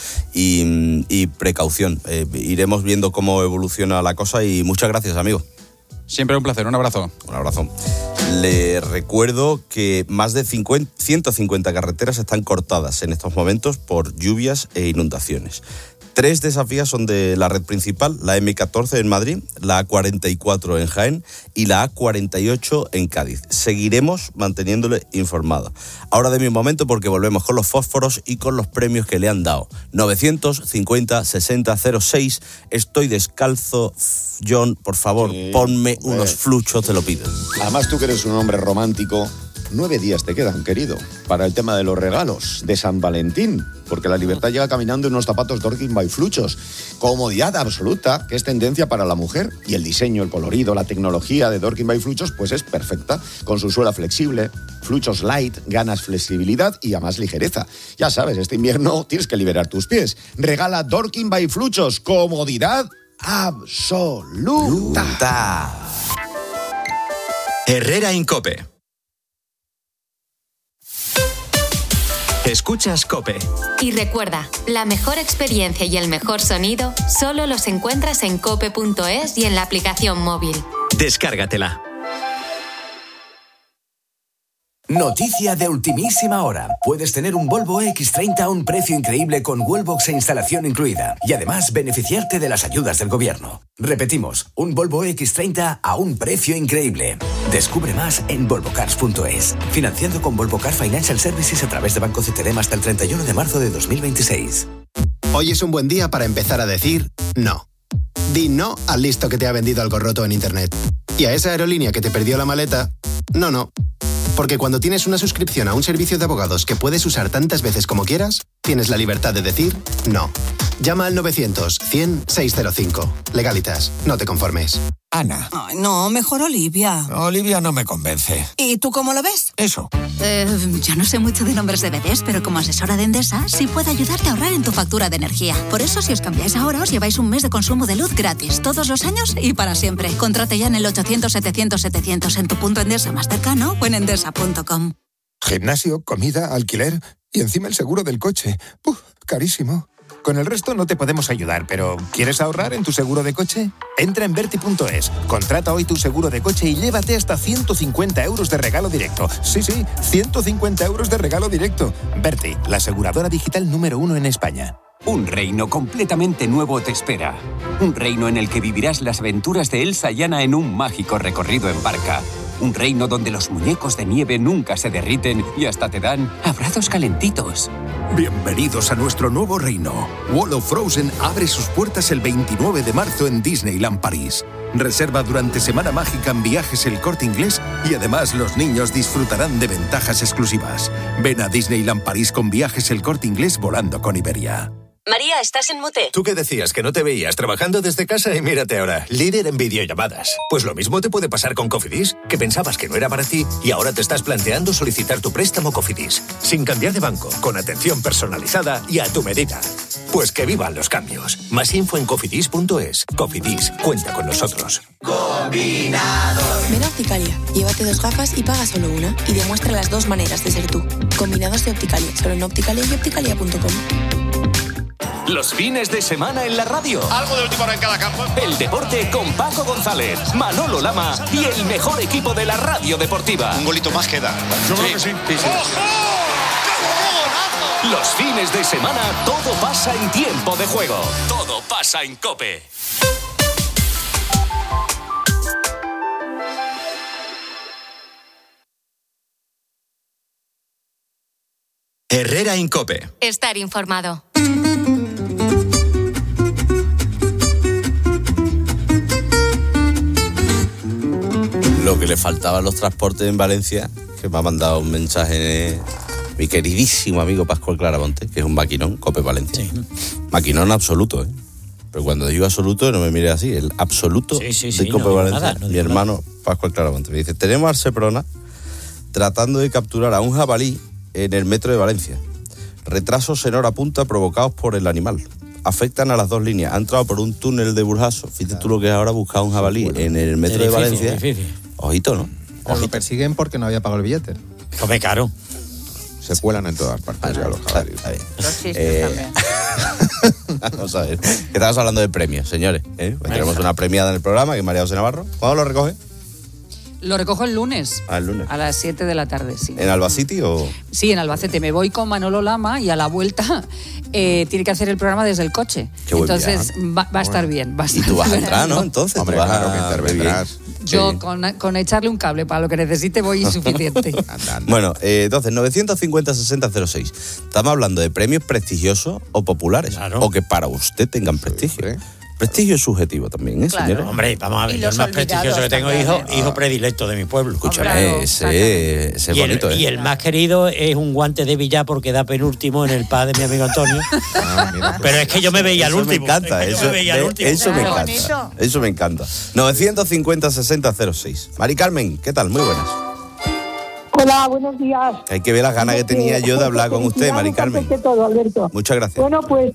y, y precaución, eh, iremos viendo cómo evoluciona la cosa y muchas gracias, amigo. Siempre un placer, un abrazo. Un abrazo. Le recuerdo que más de cincuenta, ciento cincuenta carreteras están cortadas en estos momentos por lluvias e inundaciones. Tres de esas vías son de la red principal, la eme catorce en Madrid, la a cuarenta y cuatro en Jaén y la a cuarenta y ocho en Cádiz. Seguiremos manteniéndole informado. Ahora de mi momento porque volvemos con los fósforos y con los premios que le han dado. novecientos cincuenta sesenta cero seis. Estoy descalzo. John, por favor, sí, ponme pues, unos fluchos, te lo pido. Además, tú que eres un hombre romántico, nueve días te quedan, querido, para el tema de los regalos de San Valentín, porque la libertad llega caminando en unos zapatos Dorking by Fluchos. Comodidad absoluta, que es tendencia para la mujer, y el diseño, el colorido, la tecnología de Dorking by Fluchos, pues es perfecta, con su suela flexible, Fluchos Light, ganas flexibilidad y además ligereza. Ya sabes, este invierno tienes que liberar tus pies. Regala Dorking by Fluchos, comodidad absoluta. Herrera Incope. Escuchas COPE. Y recuerda, la mejor experiencia y el mejor sonido solo los encuentras en cope punto es y en la aplicación móvil. Descárgatela. Noticia de ultimísima hora. Puedes tener un Volvo equis treinta a un precio increíble con Wallbox e instalación incluida. Y además beneficiarte de las ayudas del gobierno. Repetimos, un Volvo equis treinta a un precio increíble. Descubre más en volvo cars punto es. Financiando con Volvo Car Financial Services a través de Banco C T D hasta el treinta y uno de marzo de dos mil veintiséis. Hoy es un buen día para empezar a decir no. Di no al listo que te ha vendido algo roto en internet. Y a esa aerolínea que te perdió la maleta, no, no. Porque cuando tienes una suscripción a un servicio de abogados que puedes usar tantas veces como quieras, tienes la libertad de decir no. Llama al novecientos cien seiscientos cinco. Legalitas, no te conformes. Ana. Ay, no, mejor Olivia. Olivia no me convence. ¿Y tú cómo lo ves? Eso. Eh, yo no sé mucho de nombres de bebés, pero como asesora de Endesa, sí puedo ayudarte a ahorrar en tu factura de energía. Por eso, si os cambiáis ahora, os lleváis un mes de consumo de luz gratis, todos los años y para siempre. Contrate ya en el ochocientos setecientos setecientos en tu punto Endesa más cercano o en endesa punto com. Gimnasio, comida, alquiler y encima el seguro del coche. Uf, carísimo. Con el resto no te podemos ayudar, pero ¿quieres ahorrar en tu seguro de coche? Entra en Berti punto es, contrata hoy tu seguro de coche y llévate hasta ciento cincuenta euros de regalo directo. Sí, sí, ciento cincuenta euros de regalo directo. Berti, la aseguradora digital número uno en España. Un reino completamente nuevo te espera. Un reino en el que vivirás las aventuras de Elsa y Anna en un mágico recorrido en barca. Un reino donde los muñecos de nieve nunca se derriten y hasta te dan abrazos calentitos. Bienvenidos a nuestro nuevo reino. Wall of Frozen abre sus puertas el veintinueve de marzo en Disneyland París. Reserva durante Semana Mágica en Viajes El Corte Inglés y además los niños disfrutarán de ventajas exclusivas. Ven a Disneyland París con Viajes El Corte Inglés volando con Iberia. María, ¿estás en mute? ¿Tú qué decías? Que no te veías trabajando desde casa y mírate ahora, líder en videollamadas. Pues lo mismo te puede pasar con Cofidis, que pensabas que no era para ti y ahora te estás planteando solicitar tu préstamo Cofidis. Sin cambiar de banco, con atención personalizada y a tu medida. Pues que vivan los cambios. Más info en cofidis punto es. Cofidis, cuenta con nosotros. Combinados. Ven a Opticalia, llévate dos gafas y paga solo una. Y demuestra las dos maneras de ser tú. Combinados de Opticalia, solo en Opticalia y opticalia punto com. Los fines de semana en la radio. Algo de última hora en cada campo. El deporte con Paco González, Manolo Lama y el mejor equipo de la radio deportiva. Un golito más queda. Yo sí. creo que sí. sí, sí. ¡Ojo! ¡Qué golazo! Los fines de semana todo pasa en Tiempo de Juego. Todo pasa en COPE. Herrera en COPE. Estar informado. Lo que le faltaba a los transportes en Valencia, que me ha mandado un mensaje mi queridísimo amigo Pascual Claramonte, que es un maquinón, COPE Valencia. Sí. Maquinón absoluto, ¿eh? Pero cuando digo absoluto, no me mire así, el absoluto sí, sí, sí, de COPE no Valencia. Nada, no mi hermano nada. Pascual Claramonte me dice, tenemos al Seprona tratando de capturar a un jabalí en el metro de Valencia. Retrasos en hora punta provocados por el animal. Afectan a las dos líneas. Ha entrado por un túnel de Burjaso. Fíjate tú lo que es ahora buscar un jabalí bueno, en el metro de difícil, Valencia. Difícil. Ojito, ¿no? Pero lo persiguen porque no había pagado el billete. Come caro. Se cuelan en todas partes ah, ya los jabalíes. Los chistes eh, también. Vamos a ver. Que estamos hablando de premios, señores. ¿eh? Tenemos una premiada en el programa, que es María José Navarro. ¿Cuándo lo recoge? Lo recojo el lunes. Ah, el lunes. A las siete de la tarde, sí. ¿En Albacete o...? Sí, en Albacete. Me voy con Manolo Lama y a la vuelta eh, tiene que hacer el programa desde el coche. Qué buen Entonces viaje. va, va a estar bien. Va a estar y tú vas a bien. entrar, ¿no? Entonces Hombre, tú vas claro a... que intervendrás. Yo sí. con, con echarle un cable para lo que necesite voy suficiente. anda, anda. Bueno, eh, entonces, novecientos cincuenta sesenta cero seis. Estamos hablando de premios prestigiosos o populares. Claro. O que para usted tengan prestigio. Sí, sí. Prestigio es subjetivo también, ¿eh, Claro. señores? Hombre, vamos a ver, yo el más prestigioso que tengo es hijo, hijo predilecto de mi pueblo. Escúchame, Claro, ese, ese es y, el, bonito, ¿eh? y el más querido es un guante de billar porque da penúltimo en el pad de mi amigo Antonio. Ah, mira, Pero es que yo me veía al Eso último. me encanta, es que yo eso, me veía al eh, último. eso me Claro. encanta. Eso me encanta. novecientos cincuenta sesenta cero seis. Mari Carmen, ¿qué tal? Muy buenas. Hola, buenos días. Hay que ver las ganas que tenía yo de hablar con usted, Mari Carmen. Todo, Alberto. Muchas gracias. Bueno, pues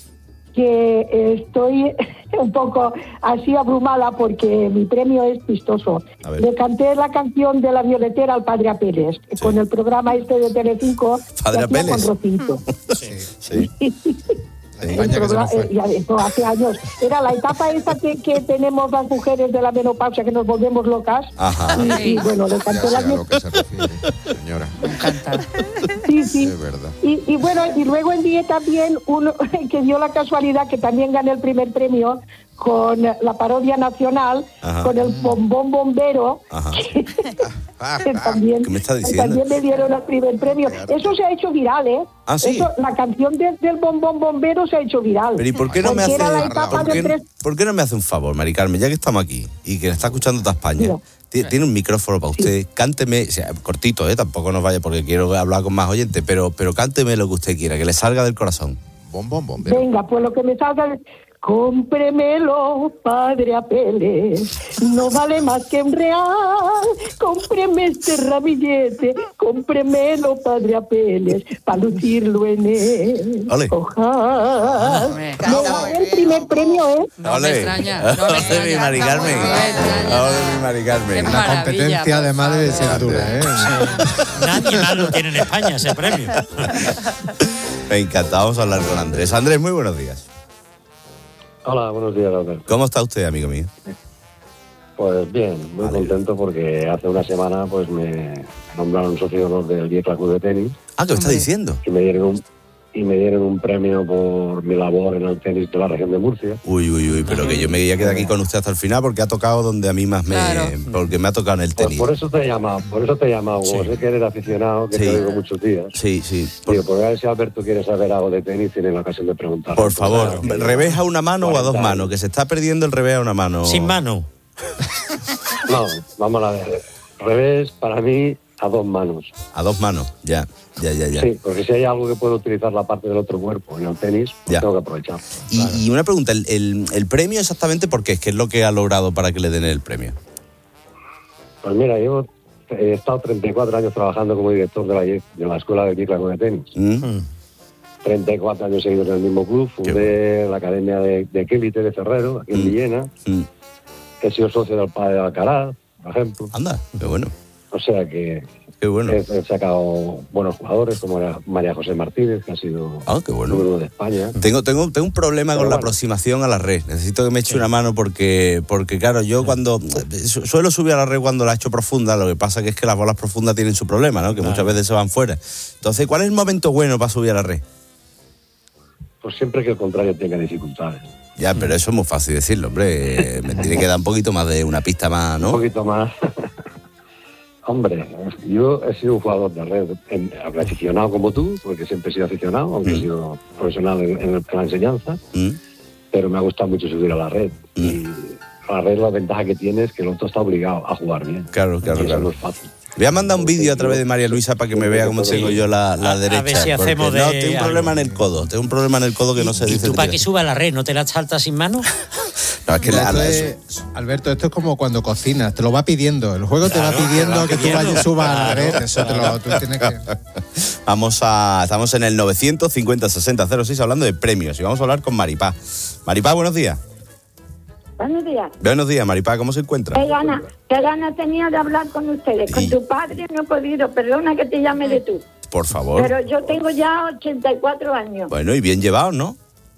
que estoy un poco así abrumada porque mi premio es chistoso. Le canté la canción de La Violetera al Padre Apeles, sí. Con el programa este de Telecinco. Padre Apeles. Con Rocito. Sí, sí. El programa, eh, ya, esto hace años. Era la etapa esa que, que tenemos las mujeres de la menopausia, que nos volvemos locas. Ajá. Y, y bueno, le canté Ya la sé a lo que se refiere, señora. Me encanta. Sí, sí. Es verdad. Y, y bueno, y luego envié también uno que dio la casualidad que también gané el primer premio con la parodia nacional, Ajá. con el bombón bombero. Que, que también, ¿Qué me está diciendo? también me dieron el primer premio. Eso se ha hecho viral, ¿eh? ¿Ah, sí? Eso, la canción de, del bombón bombero se ha hecho viral. Pero ¿y por qué no me Porque hace, era la etapa ¿por de qué, tres- por qué no me hace un favor, Mari Carmen, ya que estamos aquí y que le está escuchando toda España? Mira. Tiene, tiene un micrófono para usted, cánteme, o sea, cortito, ¿eh? Tampoco nos vaya porque quiero hablar con más oyentes, pero, pero cánteme lo que usted quiera, que le salga del corazón. Bom, bom, bombero. Venga, pues lo que me salga es... Cómpremelo, Padre Apeles, no vale más que un real. Cómpreme este ramillete, cómpremelo, Padre Apeles, para lucirlo en él. Ole. Ojalá. Hombre, No gané el primer premio, ¿eh? No me extraña, no me Ole, extraña. mi Mari Carmen. No me extraña. Ole, mi Mari Carmen. Qué La maravilla, competencia por además debe ser favor. dura, ¿eh? Nadie más lo tiene en España, ese premio. Me encanta, vamos a hablar con Andrés. Andrés, muy buenos días. Hola, buenos días, Alberto. ¿Cómo está usted, amigo mío? Pues bien, muy Vale. contento porque hace una semana pues me nombraron socio de honor del Diez Club de Tenis Ah, ¿qué me está diciendo? y me dieron un y me dieron un premio por mi labor en el tenis de la región de Murcia. Uy, uy, uy, pero que yo me voy a quedar aquí con usted hasta el final porque ha tocado donde a mí más me... Claro. Porque me ha tocado en el Pues tenis. por eso te he llamado, por eso te he llamado, como Sí. sé que eres aficionado, que Sí. te oigo muchos días. Sí, sí. Por, Digo, pues a ver si Alberto quiere saber algo de tenis, tiene la ocasión de preguntar. por favor, Claro. ¿revés a una mano o a dos cuarenta manos? Que se está perdiendo el revés a una mano. Sin mano. No, vamos a ver. Revés, para mí, a dos manos. A dos manos, ya, ya, ya, ya. Sí, porque si hay algo que puedo utilizar la parte del otro cuerpo en el tenis, pues Ya. tengo que aprovechar. Y, y una pregunta, ¿el, el, el premio exactamente por qué? ¿Qué es lo que ha logrado para que le den el premio? Pues mira, yo he estado treinta y cuatro años trabajando como director de la, de la Escuela de Ciclismo de Tenis. ¿Mm? treinta y cuatro años seguidos en el mismo club. Fundé la Academia de, de Élite de Ferrero, aquí en Mm. Villena. Mm. He sido socio del padre de Alcaraz, por ejemplo. Anda, qué bueno. O sea que Qué bueno. He, he sacado buenos jugadores, como era María José Martínez, que ha sido ah, qué bueno. número uno de España. Tengo, tengo, tengo un problema Pero con bueno. la aproximación a la red. Necesito que me eche sí. una mano porque, porque claro, yo cuando... Suelo subir a la red cuando la echo profunda, lo que pasa que es que las bolas profundas tienen su problema, ¿no? Que claro. muchas veces se van fuera. Entonces, ¿cuál es el momento bueno para subir a la red? Pues siempre que el contrario tenga dificultades. Ya, pero eso es muy fácil decirlo, hombre. Me tiene que dar un poquito más de una pista más, ¿no? Un poquito más. Hombre, yo he sido un jugador de red, en, aficionado como tú, porque siempre he sido aficionado, aunque mm. he sido profesional en, en la enseñanza, mm. pero me ha gustado mucho subir a la red. Mm. Y a la red la ventaja que tiene es que el otro está obligado a jugar bien. Claro, claro, y eso claro. no es fácil. Voy a mandar un vídeo a través de María Luisa para que me vea cómo tengo yo la, la a, derecha. A ver si hacemos de... No, tengo un problema en el codo. Tengo un problema en el codo que no se ¿Y dice. ¿Y tú para qué suba a la red? ¿No te la saltas sin mano? No, es que esto la, es, Alberto, esto es como cuando cocinas. Te lo va pidiendo. El juego claro, te va pidiendo te va que pidiendo. tú vayas subas a la red. Eso te lo, tú tienes que... Vamos a... Estamos en el novecientos cincuenta sesenta cero seis hablando de premios. Y vamos a hablar con Maripá. Maripá, buenos días. Buenos días. Buenos días, Maripá, ¿cómo se encuentra? Qué gana, qué gana tenía de hablar con ustedes. Con y... tu padre no he podido, perdona que te llame de tú. Por favor. Pero yo tengo ya ochenta y cuatro años. Bueno, y bien llevado, ¿no?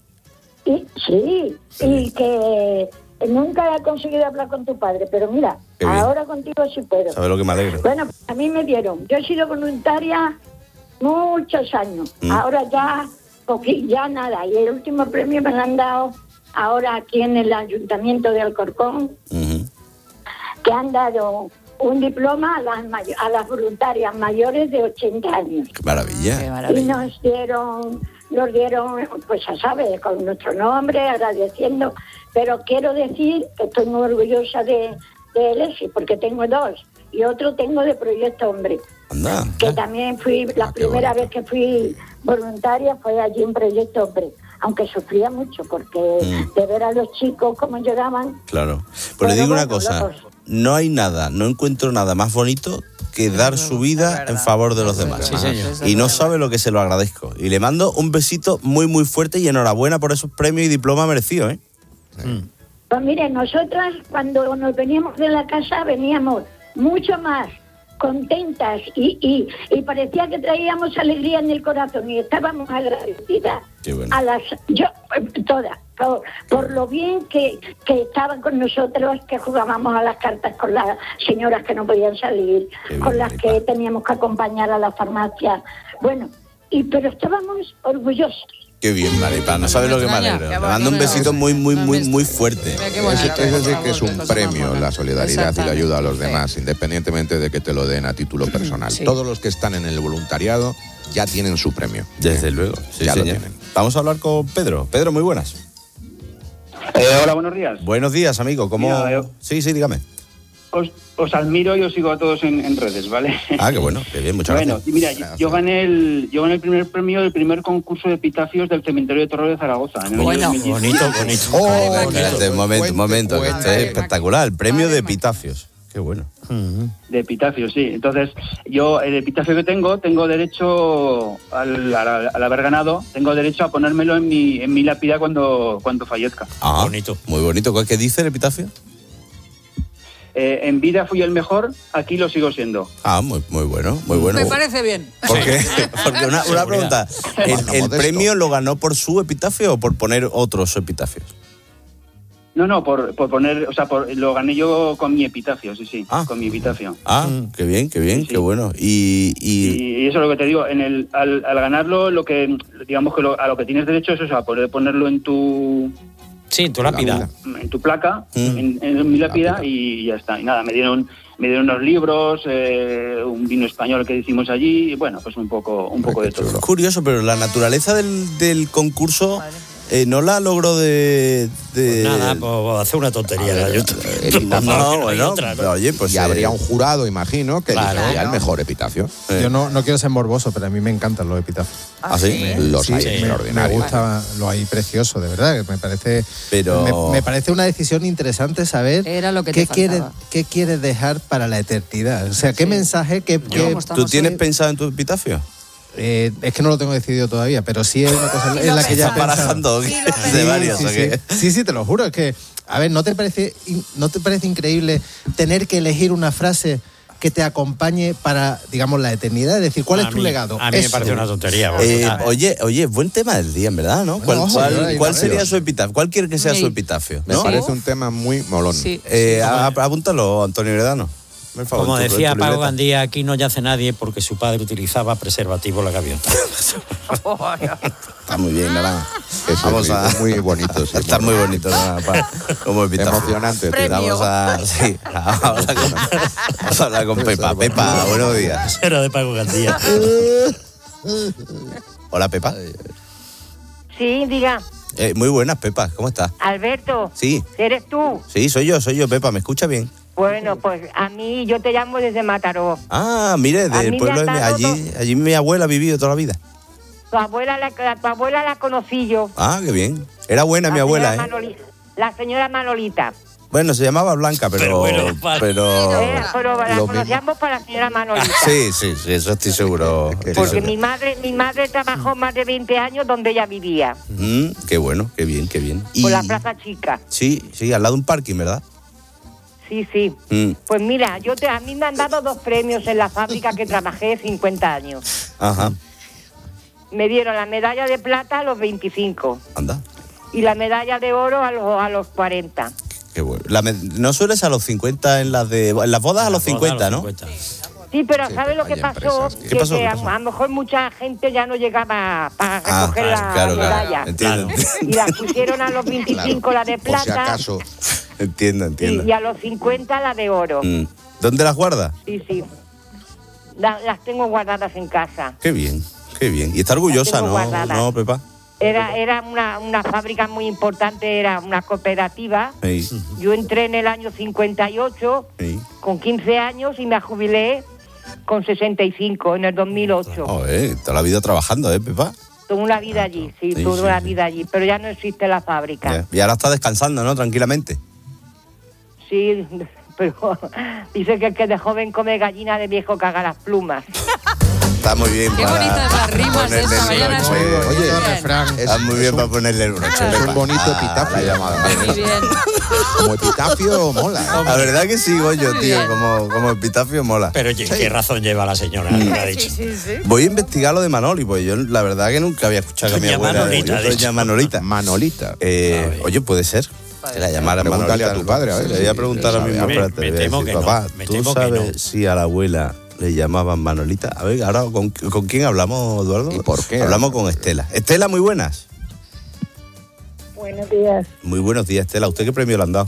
Y, sí, sí, y que nunca he conseguido hablar con tu padre, pero mira, ahora contigo sí puedo. ¿Sabes lo que me alegro? Bueno, a mí me dieron, yo he sido voluntaria muchos años, mm. ahora ya, porque ya nada, y el último premio me lo han dado ahora aquí en el Ayuntamiento de Alcorcón, uh-huh. que han dado un diploma a las, may- a las voluntarias mayores de ochenta años. ¡Qué maravilla! Qué maravilla. Y nos dieron, nos dieron, pues ya sabes, con nuestro nombre, agradeciendo, pero quiero decir que estoy muy orgullosa de, de Elesi, porque tengo dos, y otro tengo de Proyecto Hombre. Anda. Que también fui, la ah, primera vez que fui voluntaria fue allí en Proyecto Hombre. Aunque sufría mucho, porque mm. de ver a los chicos cómo lloraban... Claro. Pues le digo bueno, una cosa, los... no hay nada, no encuentro nada más bonito que dar su vida en favor de los demás. Sí, señor. Y no sabe lo que se lo agradezco. Y le mando un besito muy, muy fuerte y enhorabuena por esos premios y diplomas merecidos, ¿eh? Mm. Pues mire, nosotras cuando nos veníamos de la casa veníamos mucho más contentas y, y, y parecía que traíamos alegría en el corazón y estábamos agradecidas bueno. a las yo todas por, por lo bien que, que estaban con nosotros, que jugábamos a las cartas con las señoras que no podían salir, Qué con bien, las que pa. teníamos que acompañar a la farmacia, bueno, y pero estábamos orgullosos. Qué bien, Maripá, no sabes lo que me alegro. Le mando un besito muy, muy, muy, muy fuerte. Es decir, que es un premio la solidaridad y la ayuda a los demás, independientemente de que te lo den a título personal. Sí. Todos los que están en el voluntariado ya tienen su premio. Desde luego, sí, ya señor. lo tienen. Vamos a hablar con Pedro. Pedro, muy buenas. Eh, hola, buenos días. Buenos días, amigo. ¿Cómo? Mira, yo... Sí, sí, dígame. Os, os admiro y os sigo a todos en, en redes, ¿vale? Ah, qué bueno, qué bien, muchas bueno, gracias. Bueno, mira, gracias. yo gané el yo gané el primer premio del primer concurso de epitafios del Cementerio de Torre de Zaragoza. En el bueno, año bonito, bonito. Oh, espérate, un momento, un momento, que esto es espectacular. El premio de epitafios. Qué bueno. De epitafios, sí. Entonces, yo, el epitafio que tengo, tengo derecho, al, al, al haber ganado, tengo derecho a ponérmelo en mi, en mi lápida cuando, cuando fallezca. Ah, bonito. Muy bonito. ¿Qué dice el epitafio? Eh, en vida fui el mejor, aquí lo sigo siendo. Ah, muy, muy bueno, muy bueno. Me parece bien. ¿Por qué? Porque una, una pregunta, ¿el, el premio lo ganó por su epitafio o por poner otros epitafios? No, no, por, por poner, o sea, por, lo gané yo con mi epitafio, sí, sí, ah. con mi epitafio. Ah, qué bien, qué bien, sí, sí. Qué bueno. Y, y... y eso es lo que te digo, en el, al, al ganarlo, lo que, digamos que lo, a lo que tienes derecho es eso, a poder ponerlo en tu... Sí, en tu lápida. En tu placa, mm. en, en mi lápida, lápida y ya está. Y nada, me dieron me dieron unos libros, eh, un vino español que hicimos allí, y bueno, pues un poco un poco de todo. Es curioso, pero la naturaleza del, del concurso... Eh, no la logró de... de... Pues nada, pues hacer una tontería. Ver, eh, no, no, bueno, otra, ¿no? Pero oye, pues... Y eh, habría un jurado, imagino, que claro, elegiría claro. el mejor epitafio. Eh. Yo no, no quiero ser morboso, pero a mí me encantan los epitafios. ¿Ah, sí? Me, los sí, hay me, extraordinarios. Me gusta, lo hay precioso, de verdad. Me parece, pero... me, me parece una decisión interesante saber Era lo que qué, te quieres, qué quieres dejar para la eternidad. O sea, qué sí. mensaje... Qué, qué, ¿Tú tienes hoy? pensado en tu epitafio? Eh, es que no lo tengo decidido todavía, pero sí es una cosa en la que ya he pensado. Sí, de varios, sí, sí, sí. sí, sí, te lo juro. Es que, a ver, ¿no te parece, no te parece increíble tener que elegir una frase que te acompañe para, digamos, la eternidad? Es decir, ¿cuál A es tu mí- legado? a mí me Eso. parece una tontería. Eh, total. oye, oye, buen tema del día, en verdad, ¿no? ¿Cuál, Bueno, cuál- sí, cuál sí, sería sí. su epitafio? ¿Cuál quiere que sea Sí. su epitafio? Me ¿no? parece un tema muy molón. Sí. Eh, a- apúntalo, Antonio Heredano. Por favor, Como tu- decía tu Paco libreta. Gandía, aquí no yace nadie porque su padre utilizaba preservativo la gaviota. Está muy bien, Naranja. Ese Vamos es a... muy bonito. Sí, Está muy bonito, Naranja, pa- como epitafio. Emocionante. tío. Vamos a... Sí, vamos a, con, vamos a hablar con Pepa. Pepa, buenos días. Era de Paco Gandía. Hola, Pepa. Sí, diga. Eh, muy buenas, Pepa. ¿Cómo estás? Alberto. Sí. ¿Eres tú? Sí, soy yo, soy yo, Pepa. ¿Me escucha bien? Bueno, pues a mí, yo te llamo desde Mataró. Ah, mire, A mí del me pueblo de han mi... dado Allí, allí mi abuela ha vivido toda la vida. Tu abuela la, tu abuela la conocí yo. Ah, qué bien. Era buena mi La abuela, señora ¿eh? Manoli- La señora Manolita. Bueno, se llamaba Blanca, pero... Pero bueno, vale. pero- Eh, pero la lo conocíamos por la señora Manolita. Sí, sí, sí, eso estoy seguro. estoy Porque seguro. mi madre, mi madre trabajó más de veinte años donde ella vivía, Mm, qué bueno, qué bien, qué bien. Y... por la Plaza Chica. Sí, sí, al lado de un parking, ¿verdad? Sí, sí. Mm, Pues mira, yo te, a mí me han dado dos premios en la fábrica que trabajé cincuenta años. ajá, Me dieron la medalla de plata a los veinticinco anda, y la medalla de oro a los, a los cuarenta. qué bueno. La me- no sueles a los cincuenta en las de... En las bodas a los cincuenta, ¿no? Sí, pero Sí, ¿sabes lo que hay pasó? empresas que- Que, ¿Qué pasó? que ¿Qué a, pasó? a lo mejor mucha gente ya no llegaba para Ah, recoger la claro, medalla. claro, entiendo. Y la pusieron a los veinticinco la de Por si plata acaso. Entiendo, y, entiendo. y a los cincuenta la de oro. Mm. ¿Dónde las guardas? Sí, sí. La- las tengo guardadas en casa. Qué bien, qué bien. Y está orgullosa, tengo ¿no? guardadas. ¿No, Pepa? Era, era una, una fábrica muy importante, era una cooperativa. Sí, Yo entré en el año cincuenta y ocho sí. con quince años y me jubilé con sesenta y cinco en el dos mil ocho. Oh, eh, toda la vida trabajando, ¿eh, Pepa? Tuve una vida allí, sí, Sí, tuve sí, una sí. vida allí, pero ya no existe la fábrica. Ya. Y ahora está descansando, ¿no? Tranquilamente. Sí, pero dice que el que de joven come gallina, de viejo caga las plumas. Está muy bien Qué para bonitas las rimas ponerle esta el mañana. broche. Muy bonito Oye, el refrán. está muy bien para ponerle el broche. Es un Pepa. bonito Ah, epitafio. la llamada. Muy bien. Como epitafio mola. La verdad que sí, Goyo, Muy tío. bien. Como, como epitafio mola. Pero oye, ¿qué razón lleva la señora? Lo que ha dicho. Voy a investigar lo de Manoli, pues yo la verdad que nunca había escuchado que mi Doña abuela... Manolita, de Doña hecho. Manolita. Manolita. Eh, oye, puede ser. Que la llamara Pregúntale Manolita. a tu padre, a ver Le si voy a preguntar ahora sabe. mismo. Me- Espérate, me le voy a temo decir, que no, papá, me ¿tú temo que sabes no. si a la abuela le llamaban Manolita? A ver, ahora, ¿con, con quién hablamos, Eduardo? ¿Y por qué? Hablamos con Estela. Estela, muy buenas. Buenos días. Muy buenos días, Estela. ¿Usted qué premio le han dado?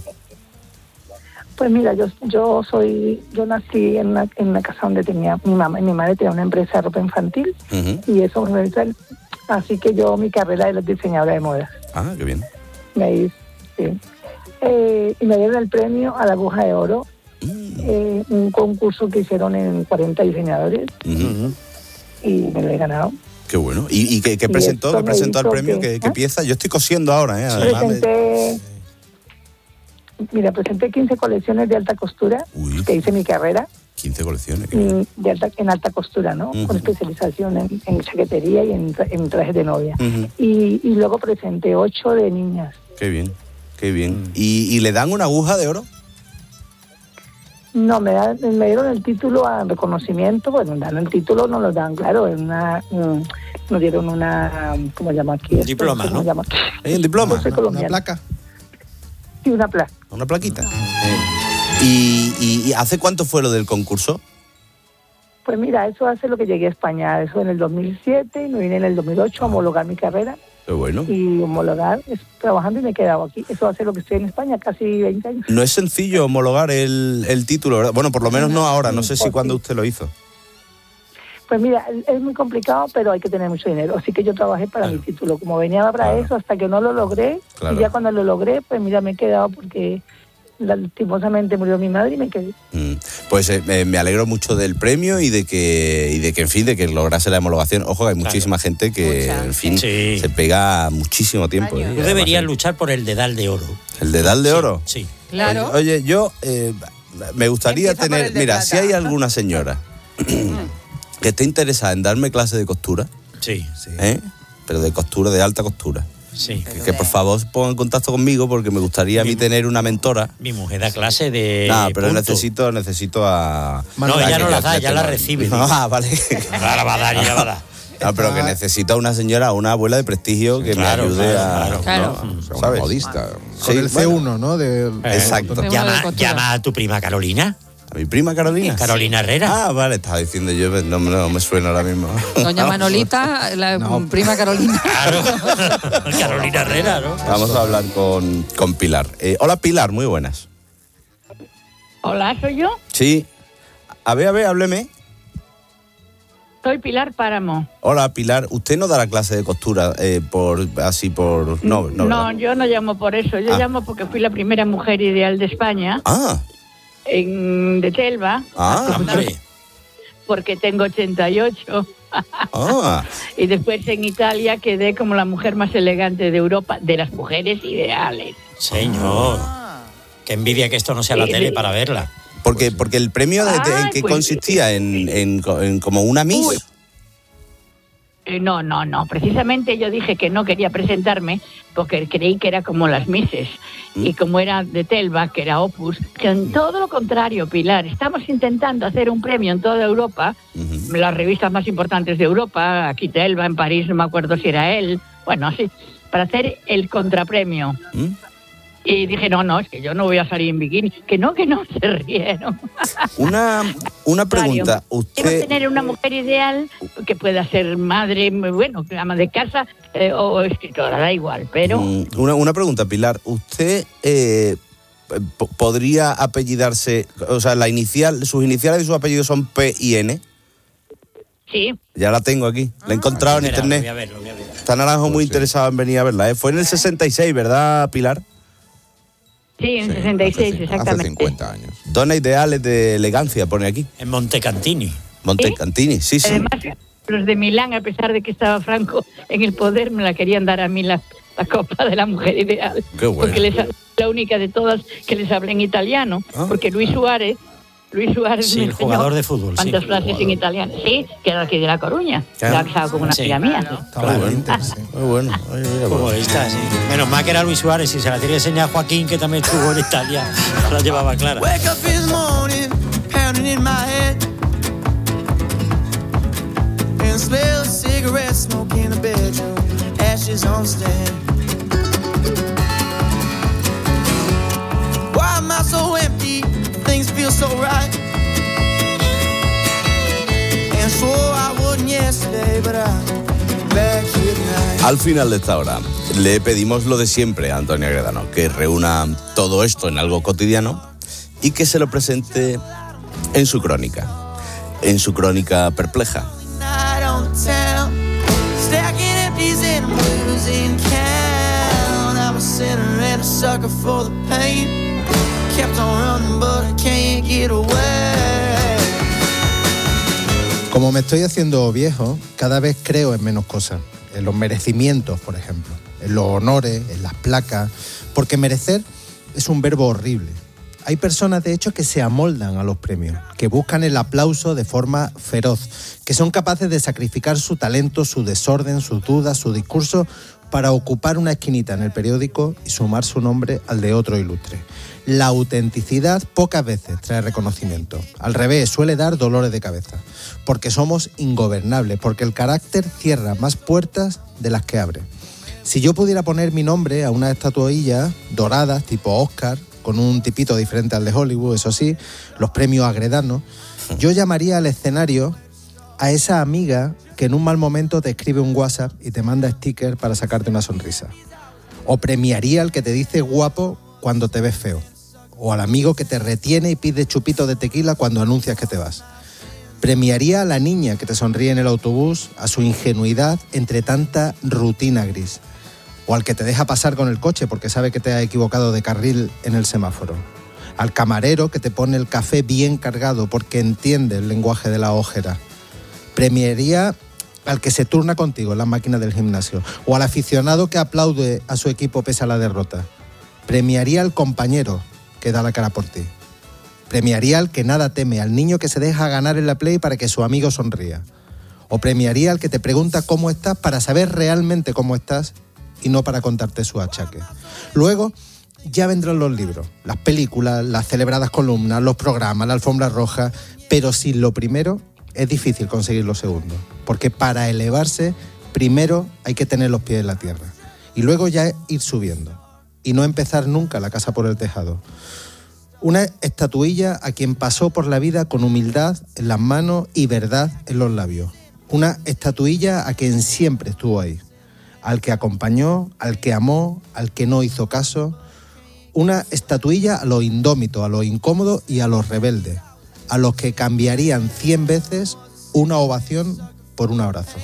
Pues mira, yo yo soy, yo nací en una, en una casa donde tenía mi mamá, mi madre tenía una empresa de ropa infantil Ujú. y eso me hizo- así que yo mi carrera es diseñadora de moda. Ah, qué bien. Me hice, sí. Eh, y me dieron el premio a la aguja de oro, eh, un concurso que hicieron en cuarenta diseñadores Ujú. y me lo he ganado. Qué bueno. ¿Y, y qué, qué Y presentó? esto ¿Qué me presentó al hizo premio? que- ¿Qué, qué ¿Ah? pieza? Yo estoy cosiendo ahora, ¿eh? Además, me- Presenté, mira, presenté quince colecciones de alta costura, que hice mi carrera. quince colecciones. qué bien. Mm, de alta, en alta costura, ¿no? Ujú. Con especialización en, en chaquetería y en, tra- en trajes de novia. Ujú. Y, y luego presenté ocho de niñas. Qué bien, qué bien. ¿Y, y le dan una aguja de oro? No, me, dan- me dieron el título a reconocimiento, bueno, dan el título, no lo dan, claro, en una, mm, nos dieron una, ¿cómo se llama aquí? esto? Diploma, ¿Cómo ¿no? se llama aquí? ¿Hay un diploma? No soy colombiana. placa? Sí, una placa. ¿Una plaquita? Eh. ¿Y, y, y hace cuánto fue lo del concurso? Pues mira, eso hace lo que llegué a España, eso en el dos mil siete, y me vine en el dos mil ocho a homologar mi carrera. Qué bueno. Y homologar, es, trabajando y me he quedado aquí. Eso hace lo que estoy en España, casi veinte años. No es sencillo homologar el, el título, ¿verdad? Bueno, por lo menos no ahora, no sé si cuando usted lo hizo. Pues mira, es muy complicado, pero hay que tener mucho dinero. Así que yo trabajé para mi título. Como venía para eso, hasta que no lo logré, Claro. y ya cuando lo logré, pues mira, me he quedado porque lastimosamente murió mi madre y me quedé. Mm. Pues eh, me- me alegro mucho del premio y de que, y de que en fin, de que lograse la homologación. Ojo, que hay muchísima gente que, en fin, Sí. se pega muchísimo tiempo. ¿eh? Tú deberías luchar por el dedal de oro. ¿El dedal de oro? Sí. Claro. Oye, oye, yo eh, me gustaría Empieza por tener... el de Mira, plata. si hay alguna señora que esté interesada en darme clase de costura, Sí. ¿eh? Pero de costura, de alta costura, Sí. Que, que por favor se pongan en contacto conmigo porque me gustaría a mí tener una mentora. Mi mujer da clase de. No, pero punto. necesito, necesito a. No, ella no la da, ya la recibe. No, ah, vale. Ahora la va a dar, ya la va a dar. No, pero que necesito a una señora, una abuela de prestigio que claro, me ayude claro, a. claro. ¿no? O sea, ¿Sabes? una modista. Con Sí, el C uno, ¿no? De, Exacto. Llama, llama a tu prima Carolina. ¿A mi prima Carolina? Carolina Herrera. Ah, vale, estaba diciendo yo, no, no, no me suena ahora mismo. Doña Manolita, la No. prima Carolina. Carolina Herrera, ¿no? Vamos a hablar con, con Pilar. Eh, hola Pilar, muy buenas. Hola, ¿soy yo? Sí. A ver, a ver, hábleme. Soy Pilar Páramo. Hola Pilar, ¿usted no dará clase de costura eh, por así por no no? No, ¿verdad? yo no llamo por eso. Yo Ah. llamo porque fui la primera mujer ideal de España, Ah, en, de Telva, ah, Hombre, porque tengo ochenta y ocho. ah. Y después en Italia quedé como la mujer más elegante de Europa, de las mujeres ideales. señor. Qué envidia que esto no sea la Sí, tele sí. para verla. Porque porque el premio de, de- en Ay, qué pues, consistía en, en, en como una Miss. Uy. Eh, no, no, no. Precisamente yo dije que no quería presentarme porque creí que era como las Misses. Y como era de Telva, que era Opus, que en todo lo contrario, Pilar. Estamos intentando hacer un premio en toda Europa, las revistas más importantes de Europa, aquí Telva, en París, no me acuerdo si era él, bueno, así, para hacer el contrapremio. Y dije, no, no, es que yo no voy a salir en bikini. Que no, que no, se rieron. Una una pregunta, Quiero usted tener una mujer ideal que pueda ser madre, bueno, ama de casa eh, o escritora, da igual, pero... Mm, una, una pregunta, Pilar, ¿usted eh, po- podría apellidarse, o sea, la inicial, sus iniciales y sus apellidos son P y N? Sí. Ya la tengo aquí, la he encontrado en Espera, lo voy a internet. ver, lo voy a ver. Está Naranjo muy interesado en venir a verla, ¿eh? Fue en el sesenta y seis, ¿verdad, Pilar? Sí, en sesenta y seis, exactamente. cincuenta años. Dona ideales de elegancia, pone aquí. En Montecantini. Montecantini, sí, sí. Además, los de Milán, a pesar de que estaba Franco en el poder, me la querían dar a mí la, la copa de la mujer ideal. Qué bueno. Porque les, la única de todas que les hablé en italiano. Porque Luis Suárez, Luis Suárez Sí, me el enseñó jugador de fútbol, sí. cuántas frases en italiano. Sí, que era aquí de La Coruña. Claro. La ha casado con una Sí. amiga mía. Claro. Muy bueno. Futbolista, sí. Menos mal que era Luis Suárez y se la tiene que enseñar a Joaquín, que también estuvo en Italia. La llevaba clara. Wake up in the morning, pounding in my head. And smell of cigarette smoke in the bedroom, ashes on the stand. Why am I so empty? Things feel so right. And swore I wouldn't yesterday, but I'm back here tonight. Al final de esta hora, le pedimos lo de siempre a Antonio Agredano, que reúna todo esto en algo cotidiano y que se lo presente en su crónica, en su crónica perpleja. Night on the town, stacking empties and I'm losing count. I'm a sinner and a sucker for the pain. Kept on running, but I can't get away. Como me estoy haciendo viejo, cada vez creo en menos cosas. En los merecimientos, por ejemplo. En los honores, en las placas. Porque merecer es un verbo horrible. Hay personas, de hecho, que se amoldan a los premios, que buscan el aplauso de forma feroz, que son capaces de sacrificar su talento, su desorden, sus dudas, su discurso, para ocupar una esquinita en el periódico y sumar su nombre al de otro ilustre. La autenticidad pocas veces trae reconocimiento. Al revés, suele dar dolores de cabeza. Porque somos ingobernables, porque el carácter cierra más puertas de las que abre. Si yo pudiera poner mi nombre a una estatuilla doradas tipo Oscar, con un tipito diferente al de Hollywood, eso sí, los premios Agredano, yo llamaría al escenario a esa amiga que en un mal momento te escribe un WhatsApp y te manda sticker para sacarte una sonrisa. O premiaría al que te dice guapo cuando te ves feo. O al amigo que te retiene y pide chupito de tequila cuando anuncias que te vas. Premiaría a la niña que te sonríe en el autobús, a su ingenuidad entre tanta rutina gris. O al que te deja pasar con el coche porque sabe que te has equivocado de carril en el semáforo. Al camarero que te pone el café bien cargado porque entiende el lenguaje de la ojera. Premiaría al que se turna contigo en las máquinas del gimnasio. O al aficionado que aplaude a su equipo pese a la derrota. Premiaría al compañero que da la cara por ti. Premiaría al que nada teme, al niño que se deja ganar en la play para que su amigo sonría. O premiaría al que te pregunta cómo estás para saber realmente cómo estás y no para contarte sus achaques. Luego ya vendrán los libros, las películas, las celebradas columnas, los programas, la alfombra roja, pero sin lo primero es difícil conseguir lo segundo, porque para elevarse primero hay que tener los pies en la tierra y luego ya ir subiendo y no empezar nunca la casa por el tejado. Una estatuilla a quien pasó por la vida con humildad en las manos y verdad en los labios. Una estatuilla a quien siempre estuvo ahí, al que acompañó, al que amó, al que no hizo caso. Una estatuilla a los indómitos, a los incómodos y a los rebeldes, a los que cambiarían cien veces una ovación por un abrazo.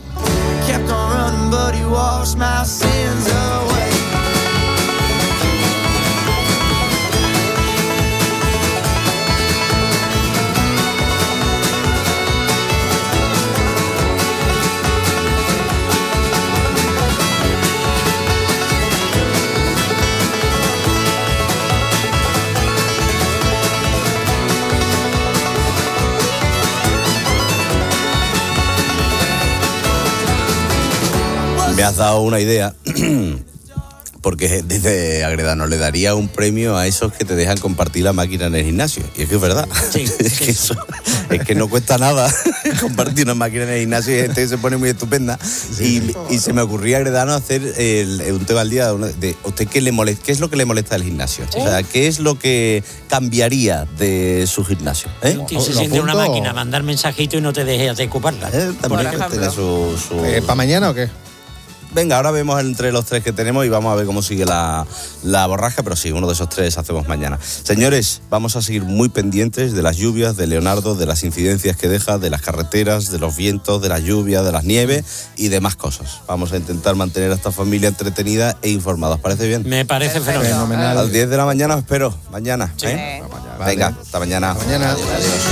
Me has dado una idea, porque dice Agredano, le daría un premio a esos que te dejan compartir la máquina en el gimnasio. Y es que es verdad. Sí, es, que eso, es que no cuesta nada compartir una máquina en el gimnasio y hay gente que se pone muy estupenda. Sí, y, y se me ocurría, Agredano, hacer el, un tema al día de usted qué le molesta, qué es lo que le molesta del gimnasio. ¿Eh? O sea, qué es lo que cambiaría de su gimnasio. ¿Eh? Un tío se siente en una máquina, mandar mensajito y no te dejes de ocuparla. ¿Eh? Por ejemplo. Su, su... ¿Eh, ¿Para mañana o qué? Venga, ahora vemos entre los tres que tenemos y vamos a ver cómo sigue la, la borrasca, pero sí, uno de esos tres hacemos mañana. Señores, vamos a seguir muy pendientes de las lluvias, de Leonardo, de las incidencias que deja, de las carreteras, de los vientos, de las lluvias, de las nieves y demás cosas. Vamos a intentar mantener a esta familia entretenida e informada. ¿Os parece bien? Me parece fenomenal. fenomenal. A las diez de la mañana os espero, mañana. Sí. ¿eh? Vale. Venga, hasta mañana. Hasta mañana. Adiós, adiós.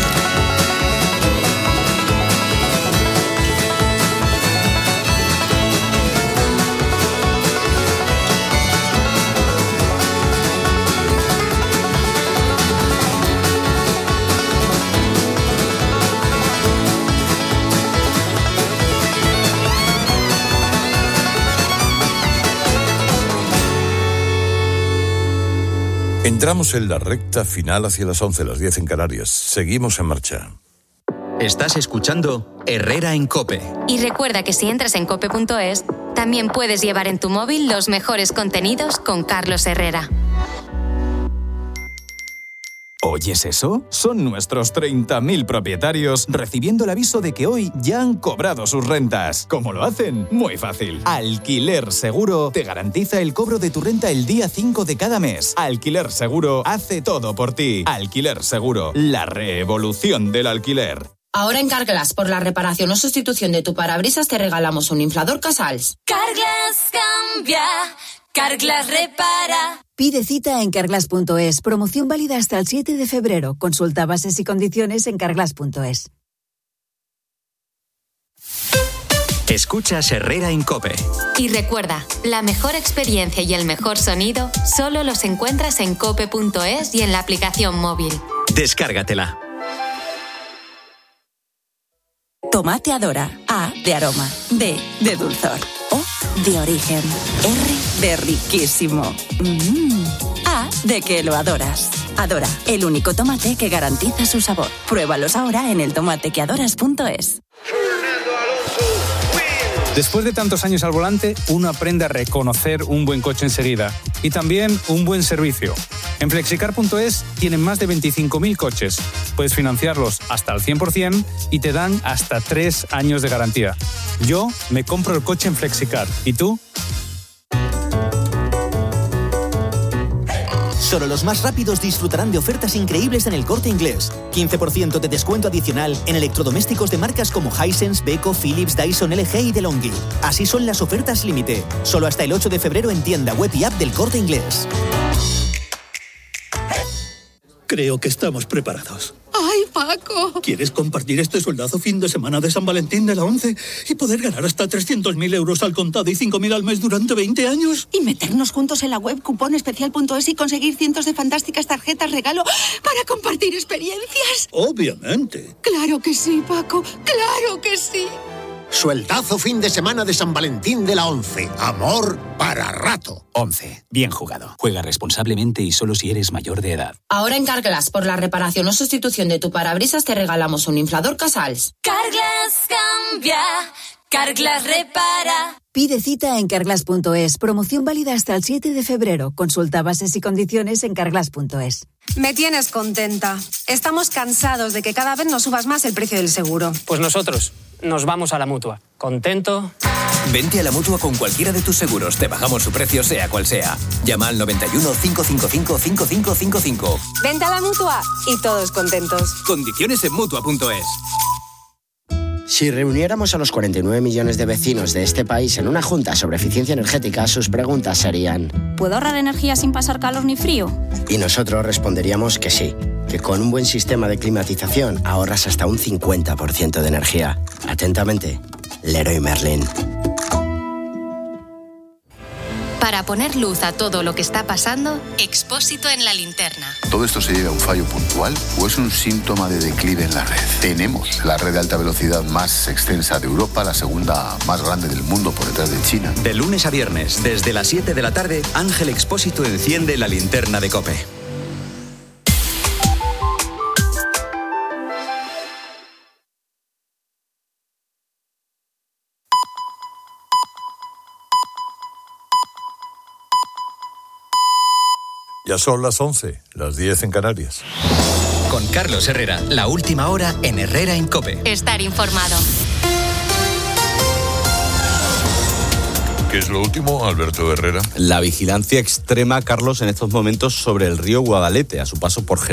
Entramos en la recta final hacia las once, las diez en Canarias. Seguimos en marcha. Estás escuchando Herrera en COPE. Y recuerda que si entras en cope punto es, también puedes llevar en tu móvil los mejores contenidos con Carlos Herrera. ¿Oyes eso? Son nuestros treinta mil propietarios recibiendo el aviso de que hoy ya han cobrado sus rentas. ¿Cómo lo hacen? Muy fácil. Alquiler Seguro te garantiza el cobro de tu renta el día cinco de cada mes. Alquiler Seguro hace todo por ti. Alquiler Seguro, la revolución del alquiler. Ahora en Carglass, por la reparación o sustitución de tu parabrisas, te regalamos un inflador Casals. Carglass cambia, Carglass repara. Pide cita en carglass punto es. Promoción válida hasta el siete de febrero. Consulta bases y condiciones en carglass punto es. Escuchas Herrera en COPE. Y recuerda, la mejor experiencia y el mejor sonido solo los encuentras en cope punto es y en la aplicación móvil. Descárgatela. Tomate Adora. A de aroma. D de dulzor. O de origen. R de riquísimo. Mm. A de que lo adoras. Adora, el único tomate que garantiza su sabor. Pruébalos ahora en el tomate que adoras punto es. Después de tantos años al volante, uno aprende a reconocer un buen coche enseguida y también un buen servicio. En flexicar punto es tienen más de veinticinco mil coches. Puedes financiarlos hasta el cien por ciento y te dan hasta tres años de garantía. Yo me compro el coche en Flexicar. ¿Y tú? Solo los más rápidos disfrutarán de ofertas increíbles en El Corte Inglés. quince por ciento de descuento adicional en electrodomésticos de marcas como Hisense, Beko, Philips, Dyson, L G y DeLonghi. Así son las ofertas límite. Solo hasta el ocho de febrero en tienda, web y app del Corte Inglés. Creo que estamos preparados. ¡Ay, Paco! ¿Quieres compartir este sueldazo fin de semana de San Valentín de la ONCE y poder ganar hasta trescientos mil euros al contado y cinco mil al mes durante veinte años? Y meternos juntos en la web cuponespecial punto es y conseguir cientos de fantásticas tarjetas regalo para compartir experiencias. Obviamente. Claro que sí, Paco. ¡Claro que sí! Sueldazo fin de semana de San Valentín de la ONCE. Amor para rato. ONCE. Bien jugado. Juega responsablemente y solo si eres mayor de edad. Ahora en Carglass, por la reparación o sustitución de tu parabrisas, te regalamos un inflador Casals. Carglass cambia. Carglass repara. Pide cita en carglass punto es. Promoción válida hasta el siete de febrero. Consulta bases y condiciones en carglass punto es. Me tienes contenta. Estamos cansados de que cada vez nos subas más el precio del seguro. Pues nosotros nos vamos a la Mutua. ¿Contento? Vente a la Mutua con cualquiera de tus seguros. Te bajamos su precio sea cual sea. Llama al noventa y uno, cinco cinco cinco, cinco cinco cinco cinco. Vente a la Mutua y todos contentos. Condiciones en mutua punto es. Si reuniéramos a los cuarenta y nueve millones de vecinos de este país en una junta sobre eficiencia energética, sus preguntas serían: ¿puedo ahorrar energía sin pasar calor ni frío? Y nosotros responderíamos que sí, que con un buen sistema de climatización ahorras hasta un cincuenta por ciento de energía. Atentamente, Leroy Merlin. Para poner luz a todo lo que está pasando, Expósito en la linterna. ¿Todo esto se debe a un fallo puntual o es un síntoma de declive en la red? Tenemos la red de alta velocidad más extensa de Europa, la segunda más grande del mundo por detrás de China. De lunes a viernes, desde las siete de la tarde, Ángel Expósito enciende la linterna de COPE. Ya son las once, las diez en Canarias. Con Carlos Herrera, la última hora en Herrera en COPE. Estar informado. ¿Qué es lo último, Alberto Herrera? La vigilancia extrema, Carlos, en estos momentos sobre el río Guadalete, a su paso por Jerez.